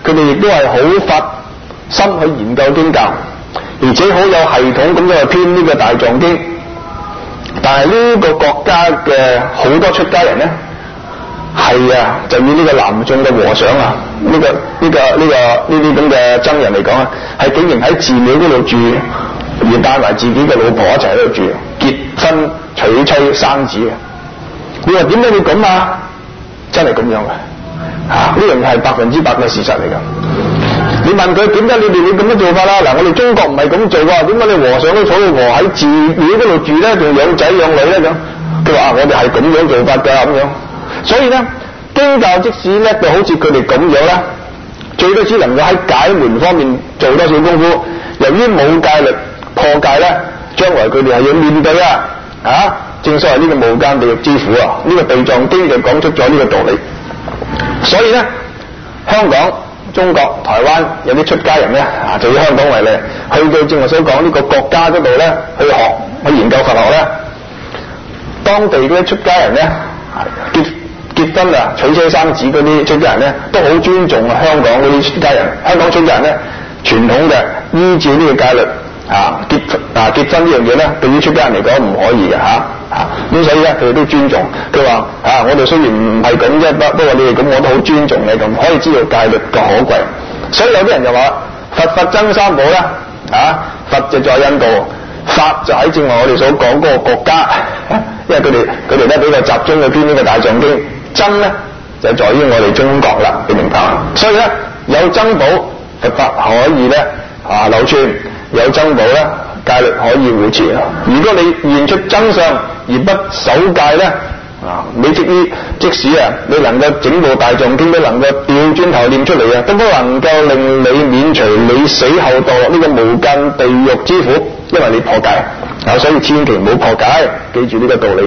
佢哋亦都係好發心去研究經教，而且好有系統咁樣去編呢個大藏經。但係呢個國家嘅好多出家人咧，係啊，就以呢個南眾嘅和尚啊，呢啲咁嘅僧人嚟講啊，係竟然喺寺廟嗰度住，而帶埋自己嘅老婆一齊喺度住，結婚娶妻生子嘅。你話點解會咁啊？真係咁樣嘅，呢樣係100%嘅事實嚟㗎。你問佢點解你哋會咁樣做法啦？嗱，我哋中國唔係咁做㗎，點解你和尚都坐喺寺廟嗰度住咧，仲養仔養女咧咁？佢話我哋係咁樣做法㗎咁樣。所以咧，經教即使叻到好似佢哋咁樣啦，最多只能夠喺解門方面做多少功夫。由於冇戒律破戒咧，將來佢哋係要面對正所謂呢個無間地獄之苦啊！呢個地藏經就講出咗呢個道理。所以咧，香港、中國、台灣有啲出家人咧，就以香港為例，去到正我所講呢個國家嗰度咧，去研究佛學咧，當地嗰啲出家人咧，結婚啊、娶妻生子嗰啲出家人咧，都好尊重香港嗰啲出家人。香港出家人咧，傳統嘅依照呢個戒律結婚呢樣嘢咧，對於出家人嚟講唔可以嘅咁所以咧，佢哋都尊重。佢話我哋雖然唔係咁啫，不過你哋咁，我都好尊重你咁，可以知道戒律嘅可貴。所以有啲人就話佛僧三寶啦，佛就在印度，法就喺正話我哋所講嗰個國家，因為佢哋咧比較集中去編呢個大藏經，僧咧就在於我哋中國啦，你明白嘛？所以咧有僧寶，佛法可以咧流傳，有僧寶咧，戒律可以護持。如果你現出真相而不守戒咧，你即使你能夠整部大藏經都能夠調轉頭念出嚟都不能夠令你免除你死後墮落呢個無間地獄之苦，因為你破戒所以千祈唔好破戒，記住呢個道理。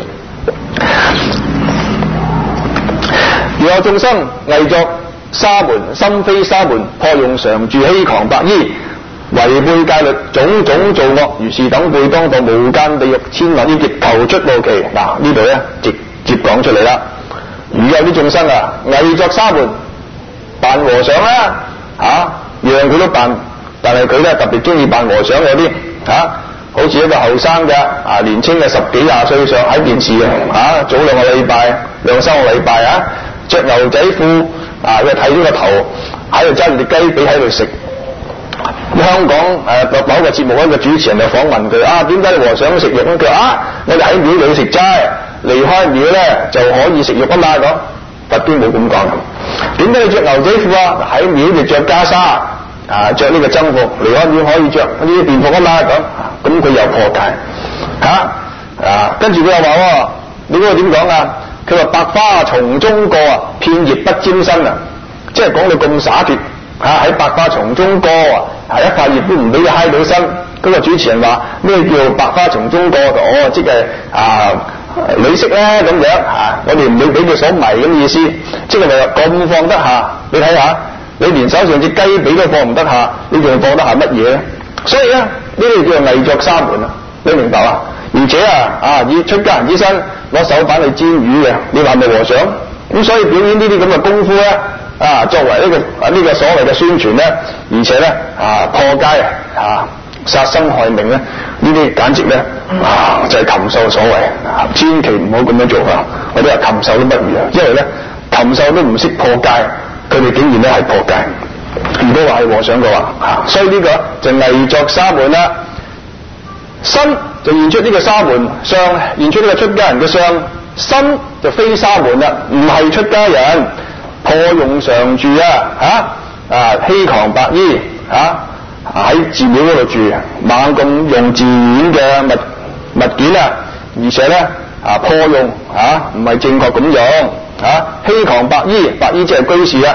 如有眾生偽作沙門，心非沙門，破用常住，欺誑白衣，違背戒律，種種造惡，如是等輩當墮無間地獄千萬億劫，求出無期。呢度咧直接講出嚟啦。如有啲眾生偽作沙門，扮和尚啦樣佢都扮，但係佢咧特別中意扮和尚，有啲好似一個後生嘅年青嘅10幾20歲上喺電視早2個禮拜2-3個禮拜着牛仔褲佢睇呢個頭喺度揸住隻雞髀喺度食。香港某個節目一個主持人就訪問佢點解你和尚食肉咧？佢話我哋喺廟裏食齋，離開廟咧就可以食肉嘛。咁佛經冇咁講。點解你着牛仔褲喺廟就着袈裟着呢個僧服，離開廟可以着呢啲便服嘛。咁佢又破戒跟住佢又話你嗰個點講佢話百花叢中過片葉不沾身即係講到咁灑脫喺百花叢中過一塊葉都唔俾佢揩到身。嗰個主持人話咩叫百花叢中過？即係女色咧咁樣我哋唔會俾佢所迷咁意思，即係話咁放得下。你睇下，你連手上隻雞髀都放唔得下，你仲放得下乜嘢咧？所以咧呢啲叫做偽作沙門你明白嘛？而且以出家人之身攞手板去煎魚嘅，你話咪和尚？咁所以表演呢啲咁嘅功夫咧作為呢個所謂嘅宣傳咧，而且咧破戒殺生害命咧，呢啲簡直咧就係禽獸所為，千祈唔好咁樣做我哋話禽獸都不如因為咧禽獸都唔識破戒，佢哋竟然咧係破戒。如果話係和尚嘅話所以呢個就偽作沙門啦。身就現出呢個沙門，相現出呢個出家人嘅相，心就非沙門啦，唔係出家人。破用常住欺誑白衣喺寺廟嗰度住，猛咁用寺院嘅物件而且咧破用唔係正確咁用欺誑白衣，白衣即係居士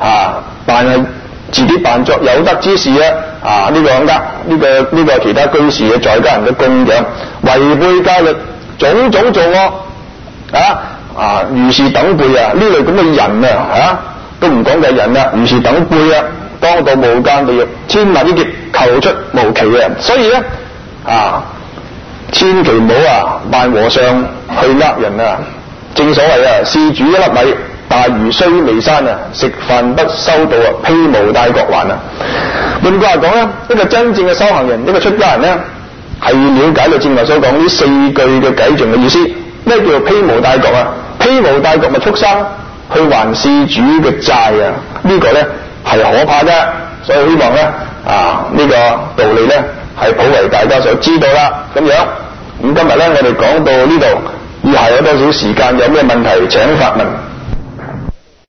自己扮作有德之士呢個其他居士嘅在家人嘅供養，違背戒律，種種造惡如是等輩呢類咁嘅人都唔講嘅人如是等輩當到無間地獄千萬億劫，求出無期嘅。所以咧千祈唔好扮和尚去呃人正所謂施主1粒米， 大魚雖未生啊，食飯不收到啊，披毛戴角還啊。換句話講咧，一個真正嘅修行人，一個出家人咧，係要了解到正話所講呢四句嘅偈頌嘅意思。咩叫做披毛戴角啊？披毛戴角咪畜生去還事主嘅債啊！呢個咧係可怕嘅，所以希望咧呢個道理咧係普為大家所知道啦。咁樣咁今日咧我哋講到呢度，以下有多少時間，有咩問題請發問。